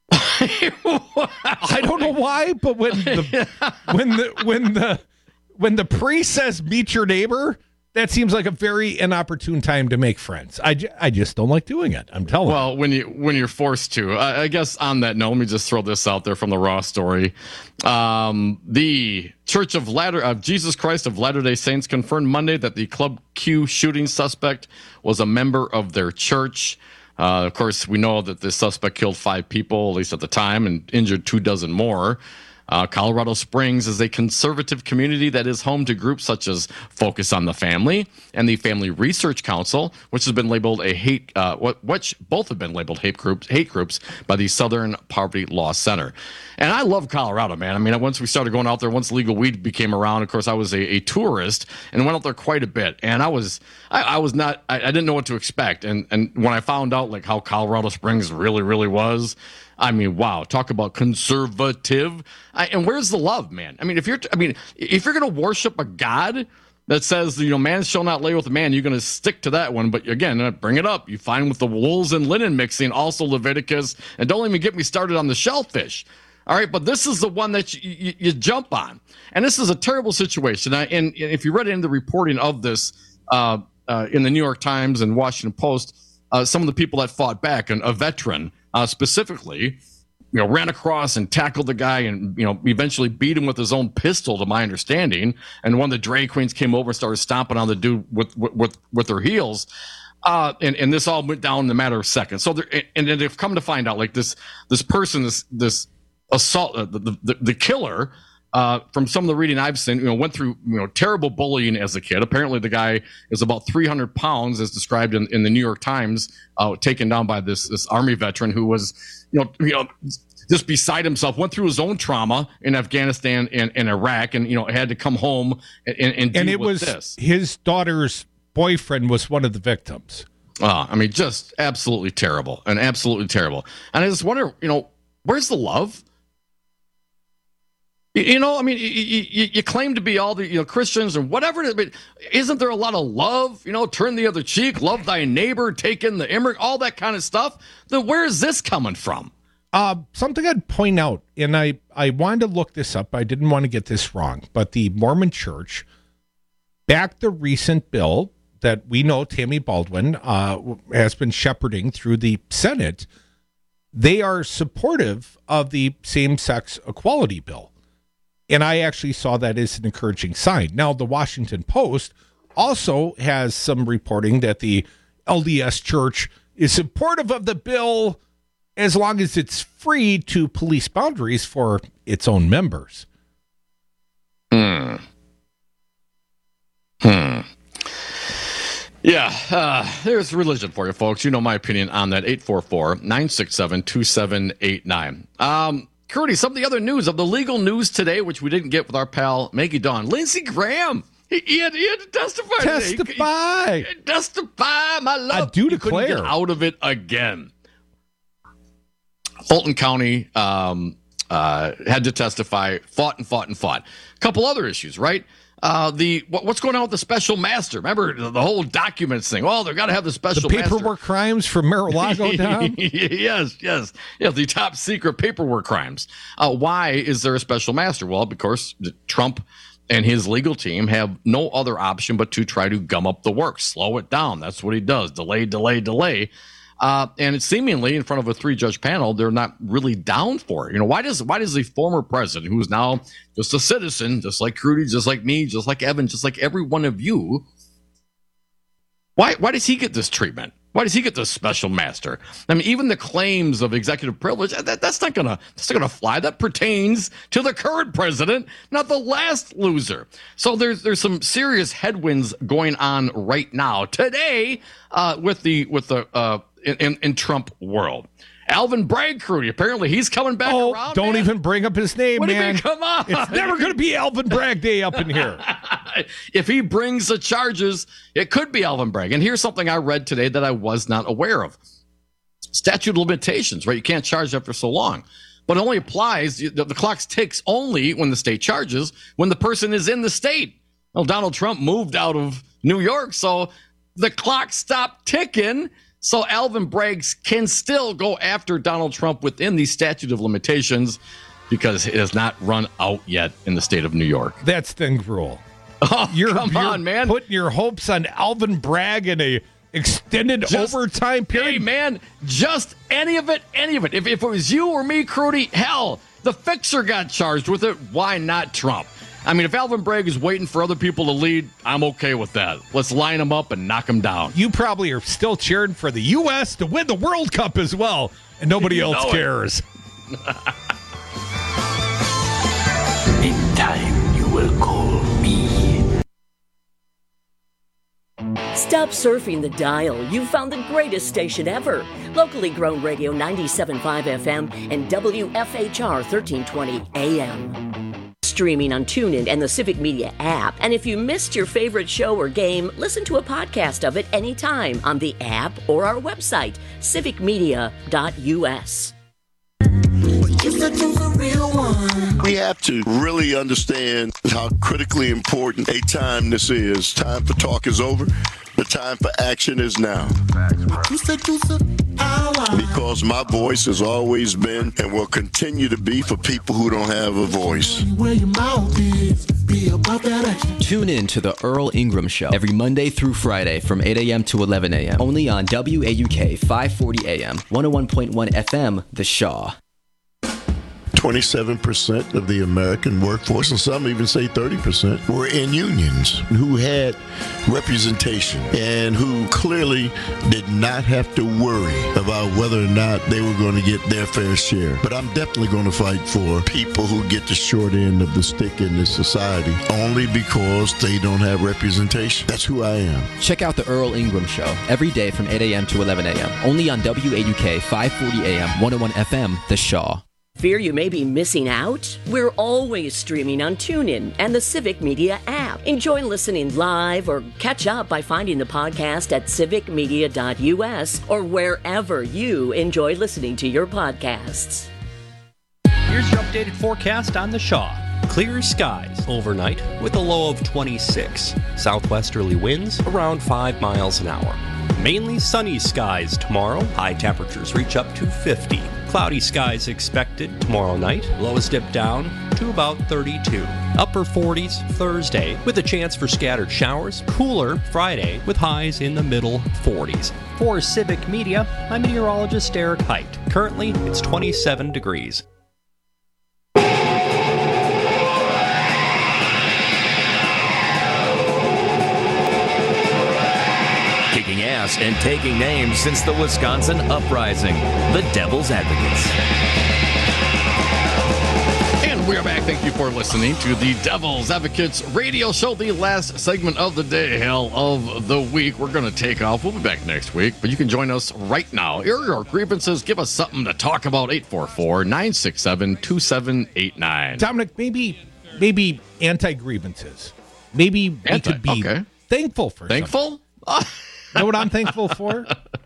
I don't know why, but when the when the when the when the priest says meet your neighbor, that seems like a very inopportune time to make friends. I, ju- I just don't like doing it. I'm telling well, when you when you're forced to. I, I guess on that note, let me just throw this out there from the Raw story. Um, the Church of Latter of Jesus Christ of Latter-day Saints confirmed Monday that the Club Q shooting suspect was a member of their church. Uh, of course, we know that the suspect killed five people, at least at the time, and injured two dozen more. Uh, Colorado Springs is a conservative community that is home to groups such as Focus on the Family and the Family Research Council, which has been labeled a hate, uh, which both have been labeled hate groups, hate groups by the Southern Poverty Law Center. And I love Colorado, man. I mean, once we started going out there, once legal weed became around, of course, I was a, a tourist and went out there quite a bit. And I was, I, I was not, I, I didn't know what to expect. And and when I found out like how Colorado Springs really, really was, I mean, wow, talk about conservative. I, and where's the love, man? I mean, if you're, I mean, if you're going to worship a God that says, you know, man shall not lay with a man, you're going to stick to that one. But again, bring it up. You find with the wools and linen mixing, also Leviticus. And don't even get me started on the shellfish. All right, but this is the one that you, you, you jump on. And this is a terrible situation. I, and, and if you read into the reporting of this uh, uh, in the New York Times and Washington Post, uh, some of the people that fought back, and a veteran uh, specifically, you know, ran across and tackled the guy and, you know, eventually beat him with his own pistol, to my understanding. And one of the drag queens came over and started stomping on the dude with, with, with their heels. Uh, and, and this all went down in a matter of seconds. So, there, and then they've come to find out, like this, this person, this, this assault, uh, the, the, the killer, uh, from some of the reading I've seen, you know, went through, you know, terrible bullying as a kid. Apparently the guy is about three hundred pounds, as described in, in the New York Times, uh, taken down by this, this Army veteran who was, you know, you know, just beside himself, went through his own trauma in Afghanistan and, and Iraq, and, you know, had to come home and, and deal and it with was this. His daughter's boyfriend was one of the victims. Uh, I mean, just absolutely terrible and absolutely terrible. And I just wonder, you know, where's the love? You, you know, I mean, you, you, you claim to be all the, you know, Christians or whatever, but isn't there a lot of love? You know, turn the other cheek, love thy neighbor, take in the immigrant, all that kind of stuff. Then where is this coming from? Uh, something I'd point out, and I, I wanted to look this up. I didn't want to get this wrong, but the Mormon Church backed the recent bill that we know Tammy Baldwin uh, has been shepherding through the Senate. They are supportive of the same-sex equality bill. And I actually saw that as an encouraging sign. Now, the Washington Post also has some reporting that the L D S Church is supportive of the bill as long as it's free to police boundaries for its own members. Hmm. Hmm. Yeah, uh, there's religion for you, folks. You know my opinion on that. eight four four, nine six seven, two seven eight nine. Um, Curdy, some of the other news of the legal news today, which we didn't get with our pal Maggie Dawn. Lindsey Graham. He, he, had, he had to testify. Testify. He, he, testify, my love. I do he declare. Couldn't get out of it again. Fulton County um, uh, had to testify, fought and fought and fought. A couple other issues, right? Uh, the what, what's going on with the special master? Remember the, the whole documents thing? Oh, they've got to have the special the paperwork master. crimes from Mar-a-Lago down? yes, yes. Yeah, the top secret paperwork crimes. Uh, why is there a special master? Well, because Trump and his legal team have no other option but to try to gum up the works, slow it down. That's what he does. Delay, delay, delay. Uh, and it's seemingly in front of a three-judge panel, they're not really down for it. You know, why does why does the former president, who's now just a citizen, just like Crudy, just like me, just like Evan, just like every one of you, why why does he get this treatment? Why does he get this special master? I mean, even the claims of executive privilege, that, that's not gonna that's not gonna fly. That pertains to the current president, not the last loser. So there's there's some serious headwinds going on right now today uh, with the with the. Uh, In, in, in Trump world. Alvin Bragg, Crudy, apparently he's coming back oh, around. Don't man. even bring up his name, what man. Do you mean? Come on. It's never going to be Alvin Bragg Day up in here. If he brings the charges, it could be Alvin Bragg. And here's something I read today that I was not aware of. Statute of limitations, right? You can't charge after so long. But it only applies, the, the clock ticks only when the state charges, when the person is in the state. Well, Donald Trump moved out of New York, so the clock stopped ticking. So Alvin Bragg can still go after Donald Trump within the statute of limitations because it has not run out yet in the state of New York. That's Thing Rule. Oh, you're, come you're on, man. Putting your hopes on Alvin Bragg in a extended just, overtime period. Hey, man, just any of it, any of it. If, if it was you or me, Crudy, hell, the fixer got charged with it. Why not Trump? I mean, if Alvin Bragg is waiting for other people to lead, I'm okay with that. Let's line him up and knock him down. You probably are still cheering for the U S to win the World Cup as well, and nobody You else know cares. In time, you will call me. Stop surfing the dial. You've found the greatest station ever. Locally grown radio ninety-seven point five F M and W F H R thirteen twenty A M. Streaming on TuneIn and the Civic Media app. And if you missed your favorite show or game, listen to a podcast of it anytime on the app or our website, civic media dot U S. We have to really understand how critically important a time this is. Time for talk is over. The time for action is now. Because my voice has always been and will continue to be for people who don't have a voice. Tune in to the Earl Ingram Show every Monday through Friday from eight a.m. to eleven a.m. Only on W A U K five forty A M, one oh one point one F M, The Shaw. twenty-seven percent of the American workforce, and some even say thirty percent, were in unions who had representation and who clearly did not have to worry about whether or not they were going to get their fair share. But I'm definitely going to fight for people who get the short end of the stick in this society only because they don't have representation. That's who I am. Check out the Earl Ingram Show every day from eight a.m. to eleven a.m. only on W A U K five forty A M, one oh one F M, The Shaw. Fear you may be missing out? We're always streaming on TuneIn and the Civic Media app. Enjoy listening live or catch up by finding the podcast at civic media dot U S or wherever you enjoy listening to your podcasts. Here's your updated forecast on the Shaw. Clear skies overnight with a low of twenty-six. Southwesterly winds around five miles an hour. Mainly sunny skies tomorrow. High temperatures reach up to fifty. Cloudy skies expected tomorrow night. Lows dip down to about thirty-two. Upper forties Thursday with a chance for scattered showers. Cooler Friday with highs in the middle forties. For Civic Media, I'm meteorologist Eric Height. Currently, it's twenty-seven degrees. Kicking ass and taking names since the Wisconsin Uprising, the Devil's Advocates. And we're back. Thank you for listening to the Devil's Advocates radio show, the last segment of the day, hell of the week. We're going to take off. We'll be back next week, but you can join us right now. Air your grievances. Give us something to talk about. eight four four, nine six seven, two seven eight nine. Dominic, maybe maybe anti-grievances. Maybe we Anti- could be okay. thankful for Thankful? You know what I'm thankful for?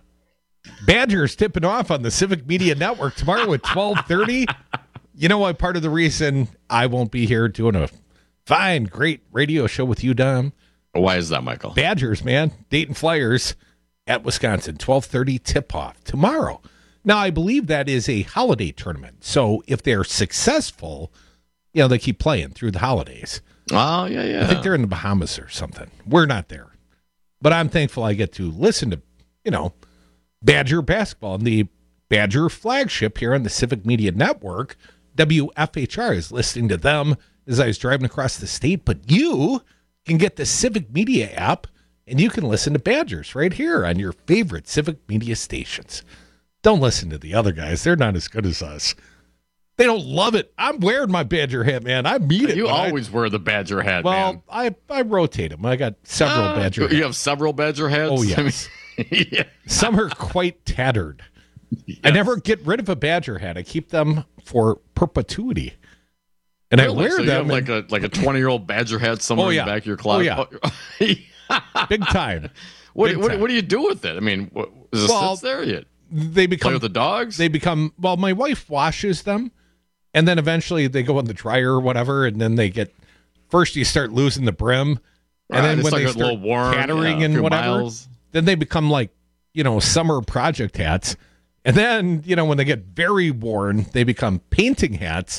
Badgers tipping off on the Civic Media Network tomorrow at twelve thirty. You know what? Part of the reason I won't be here doing a fine, great radio show with you, Dom. Why is that, Michael? Badgers, man. Dayton Flyers at Wisconsin. twelve thirty tip-off tomorrow. Now, I believe that is a holiday tournament. So if they're successful, you know, they keep playing through the holidays. Oh, yeah, yeah. I think they're in the Bahamas or something. We're not there. But I'm thankful I get to listen to, you know, Badger basketball. And the Badger flagship here on the Civic Media Network, W F H R, is listening to them as I was driving across the state. But you can get the Civic Media app, and you can listen to Badgers right here on your favorite Civic Media stations. Don't listen to the other guys. They're not as good as us. They don't love it. I'm wearing my Badger hat, man. I mean it. You always I, wear the Badger hat, well, man. Well, I, I rotate them. I got several uh, Badger hats. You have several Badger hats? Oh, yes. I mean, yeah. Some are quite tattered. Yes. I never get rid of a Badger hat. I keep them for perpetuity. And really? I wear so you them. Have like a like a twenty-year-old Badger hat somewhere oh, yeah. in the back of your closet? Oh, yeah. Big time. What, Big what, time. What do you do with it? I mean, what, is it well, sits there yet? They become, play with the dogs? They become, well, my wife washes them. And then eventually they go in the dryer or whatever, and then they get, first you start losing the brim, and right, then when like they start warm, tattering yeah, and whatever, miles. then they become like, you know, summer project hats. And then, you know, when they get very worn, they become painting hats.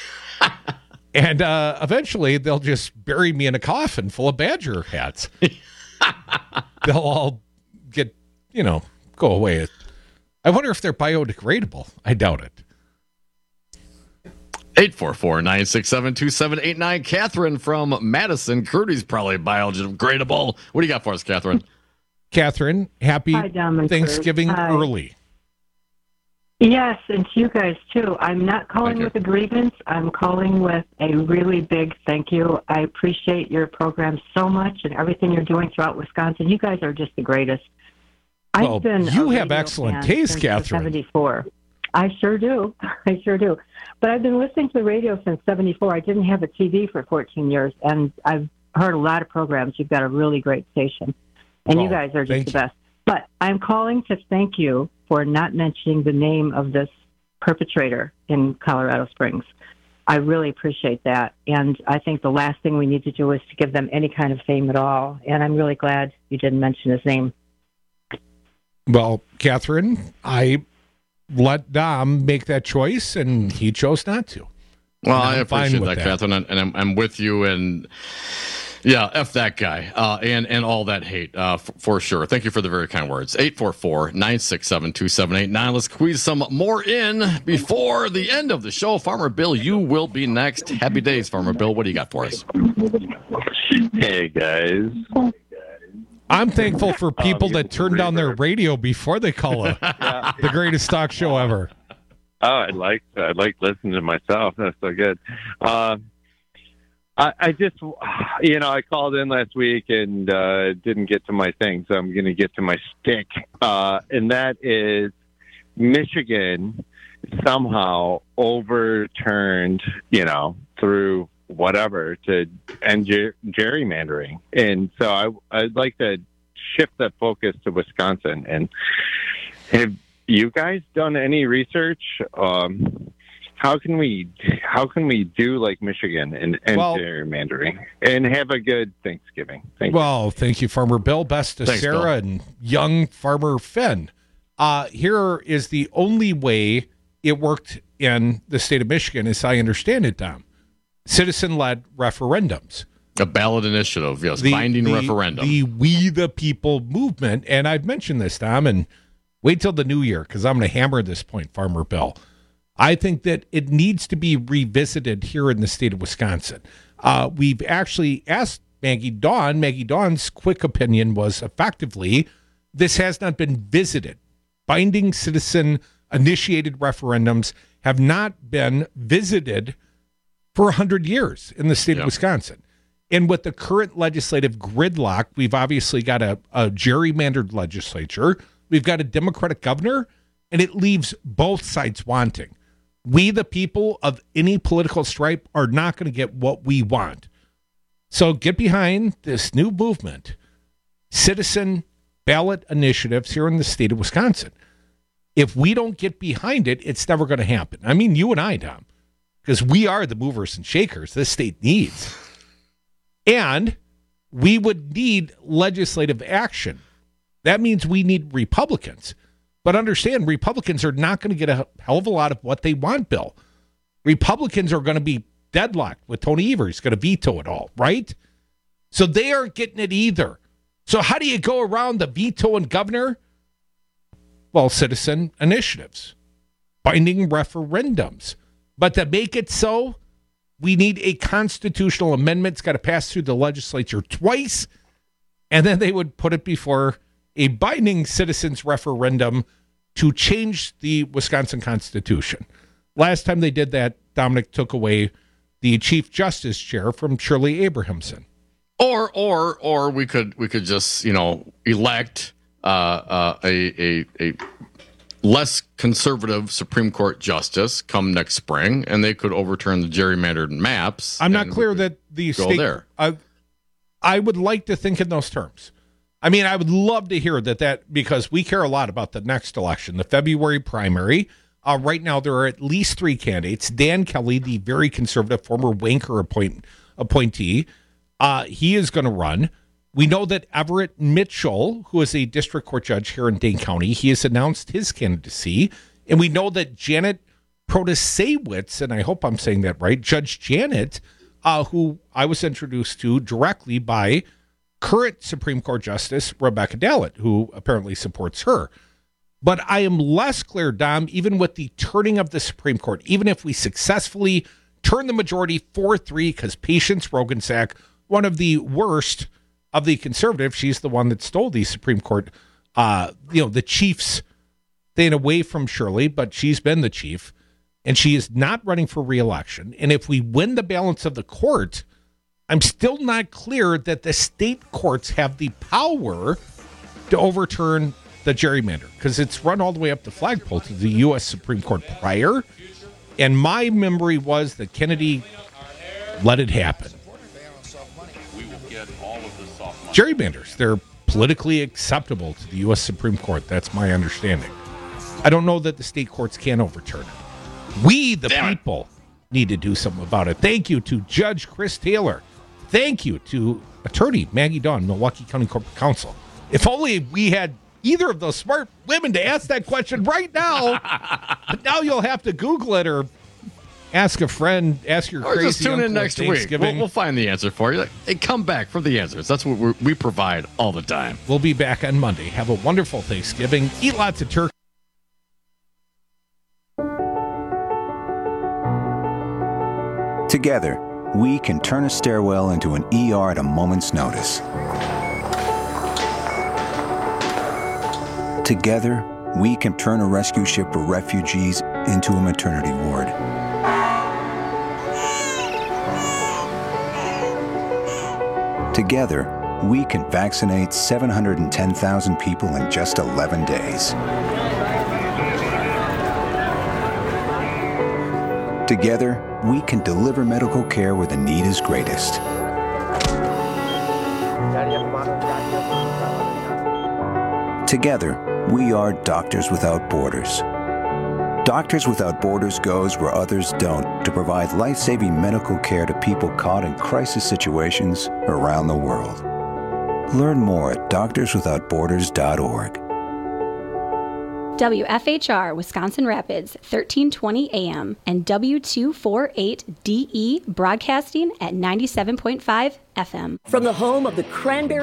And uh, eventually they'll just bury me in a coffin full of Badger hats. They'll all get, you know, go away. I wonder if they're biodegradable. I doubt it. eight four four, nine six seven, two seven eight nine. Catherine from Madison. Crudy's probably biodegradable. What do you got for us, Catherine? Catherine, happy Hi, Thanksgiving Hi. early. Yes, and to you guys, too. I'm not calling with a grievance. I'm calling with a really big thank you. I appreciate your program so much and everything you're doing throughout Wisconsin. You guys are just the greatest. I've well, been you have excellent taste, Catherine. seventy-four. I sure do. I sure do. But I've been listening to the radio since seventy-four. I didn't have a T V for fourteen years, and I've heard a lot of programs. You've got a really great station, and well, you guys are just the best. But I'm calling to thank you for not mentioning the name of this perpetrator in Colorado Springs. I really appreciate that, and I think the last thing we need to do is to give them any kind of fame at all, and I'm really glad you didn't mention his name. Well, Catherine, I let Dom make that choice, and he chose not to. Well, I appreciate that, that, Catherine, and I'm, I'm with you. And Yeah, F that guy uh, and, and all that hate, uh, f- for sure. Thank you for the very kind words. eight four four, nine six seven, two seven eight nine. Let's squeeze some more in before the end of the show. Farmer Bill, you will be next. Happy days, Farmer Bill. What do you got for us? Hey, guys. I'm thankful for people Um, that turn down their radio before they call it the greatest talk show ever. Oh, I like I like listening to myself. That's so good. Uh, I, I just, you know, I called in last week and uh, didn't get to my thing, so I'm going to get to my stick, uh, and that is Michigan somehow overturned, you know, through whatever to end ger- gerrymandering, and so I, I'd like to shift that focus to Wisconsin. And have you guys done any research? Um, how can we how can we do like Michigan and end Well- gerrymandering and have a good Thanksgiving? Thank you. Well, thank you, Farmer Bill. Best to Thanks, Sarah Bill. and young Farmer Finn. Uh, here is the only way it worked in the state of Michigan, as I understand it, Tom. Citizen-led referendums. A ballot initiative, yes, The- binding the- referendum. The We the People movement, and I've mentioned this, Tom, and wait till the new year, because I'm going to hammer this point, Farmer Bill. I think that it needs to be revisited here in the state of Wisconsin. Uh, we've actually asked Maggie Dawn. Maggie Dawn's quick opinion was effectively, this has not been visited. Binding citizen-initiated referendums have not been visited for one hundred years in the state Yeah. of Wisconsin. And with the current legislative gridlock, we've obviously got a, a gerrymandered legislature. We've got a Democratic governor, and it leaves both sides wanting. We, the people of any political stripe, are not going to get what we want. So get behind this new movement, citizen ballot initiatives here in the state of Wisconsin. If we don't get behind it, it's never going to happen. I mean, you and I, Tom, because we are the movers and shakers this state needs. And we would need legislative action. That means we need Republicans. But understand, Republicans are not going to get a hell of a lot of what they want, Bill. Republicans are going to be deadlocked with Tony Evers. He's going to veto it all, right? So they aren't getting it either. So how do you go around the veto and governor? Well, citizen initiatives, binding referendums. But to make it so, we need a constitutional amendment. It's got to pass through the legislature twice, and then they would put it before a binding citizens referendum to change the Wisconsin Constitution. Last time they did that, Dominic took away the Chief Justice chair from Shirley Abrahamson. Or or or we could we could just, you know, elect uh, uh, a, a a less conservative Supreme Court justice come next spring, and they could overturn the gerrymandered maps. I'm not and clear we could that the go state. there. I, I would like to think in those terms. I mean, I would love to hear that that because we care a lot about the next election, the February primary. Uh, right now, there are at least three candidates. Dan Kelly, the very conservative former Wanker appoint, appointee, uh, he is going to run. We know that Everett Mitchell, who is a district court judge here in Dane County, he has announced his candidacy. And we know that Janet Protasewicz, and I hope I'm saying that right, Judge Janet, uh, who I was introduced to directly by current Supreme Court Justice Rebecca Dallett, who apparently supports her. But I am less clear, Dom, even with the turning of the Supreme Court, even if we successfully turn the majority four three, because Patience Roggensack, one of the worst of the conservatives, she's the one that stole the Supreme Court, uh, you know, the chiefs staying away from Shirley, but she's been the chief, and she is not running for re-election. And if we win the balance of the court, I'm still not clear that the state courts have the power to overturn the gerrymander, because it's run all the way up the flagpole to the U S Supreme Court prior. And my memory was that Kennedy let it happen. Gerrymanders, they're politically acceptable to the U S Supreme Court. That's my understanding. I don't know that the state courts can overturn it. We, the Damn people, it. need to do something about it. Thank you to Judge Chris Taylor. Thank you to Attorney Maggie Dawn, Milwaukee County Corporate Counsel. If only we had either of those smart women to ask that question right now. But now you'll have to Google it or Ask a friend. Ask your Or crazy just tune uncle in at next week. We'll, Thanksgiving. we'll find the answer for you. Hey, come back for the answers. That's what we're, we provide all the time. We'll be back on Monday. Have a wonderful Thanksgiving. Eat lots of turkey. Together, we can turn a stairwell into an E R at a moment's notice. Together, we can turn a rescue ship for refugees into a maternity ward. Together, we can vaccinate seven hundred ten thousand people in just eleven days. Together, we can deliver medical care where the need is greatest. Together, we are Doctors Without Borders. Doctors Without Borders goes where others don't to provide life-saving medical care to people caught in crisis situations around the world. Learn more at doctors without borders dot org. W F H R Wisconsin Rapids, thirteen twenty A M, and W two forty-eight D E broadcasting at ninety-seven point five F M. From the home of the Cranberry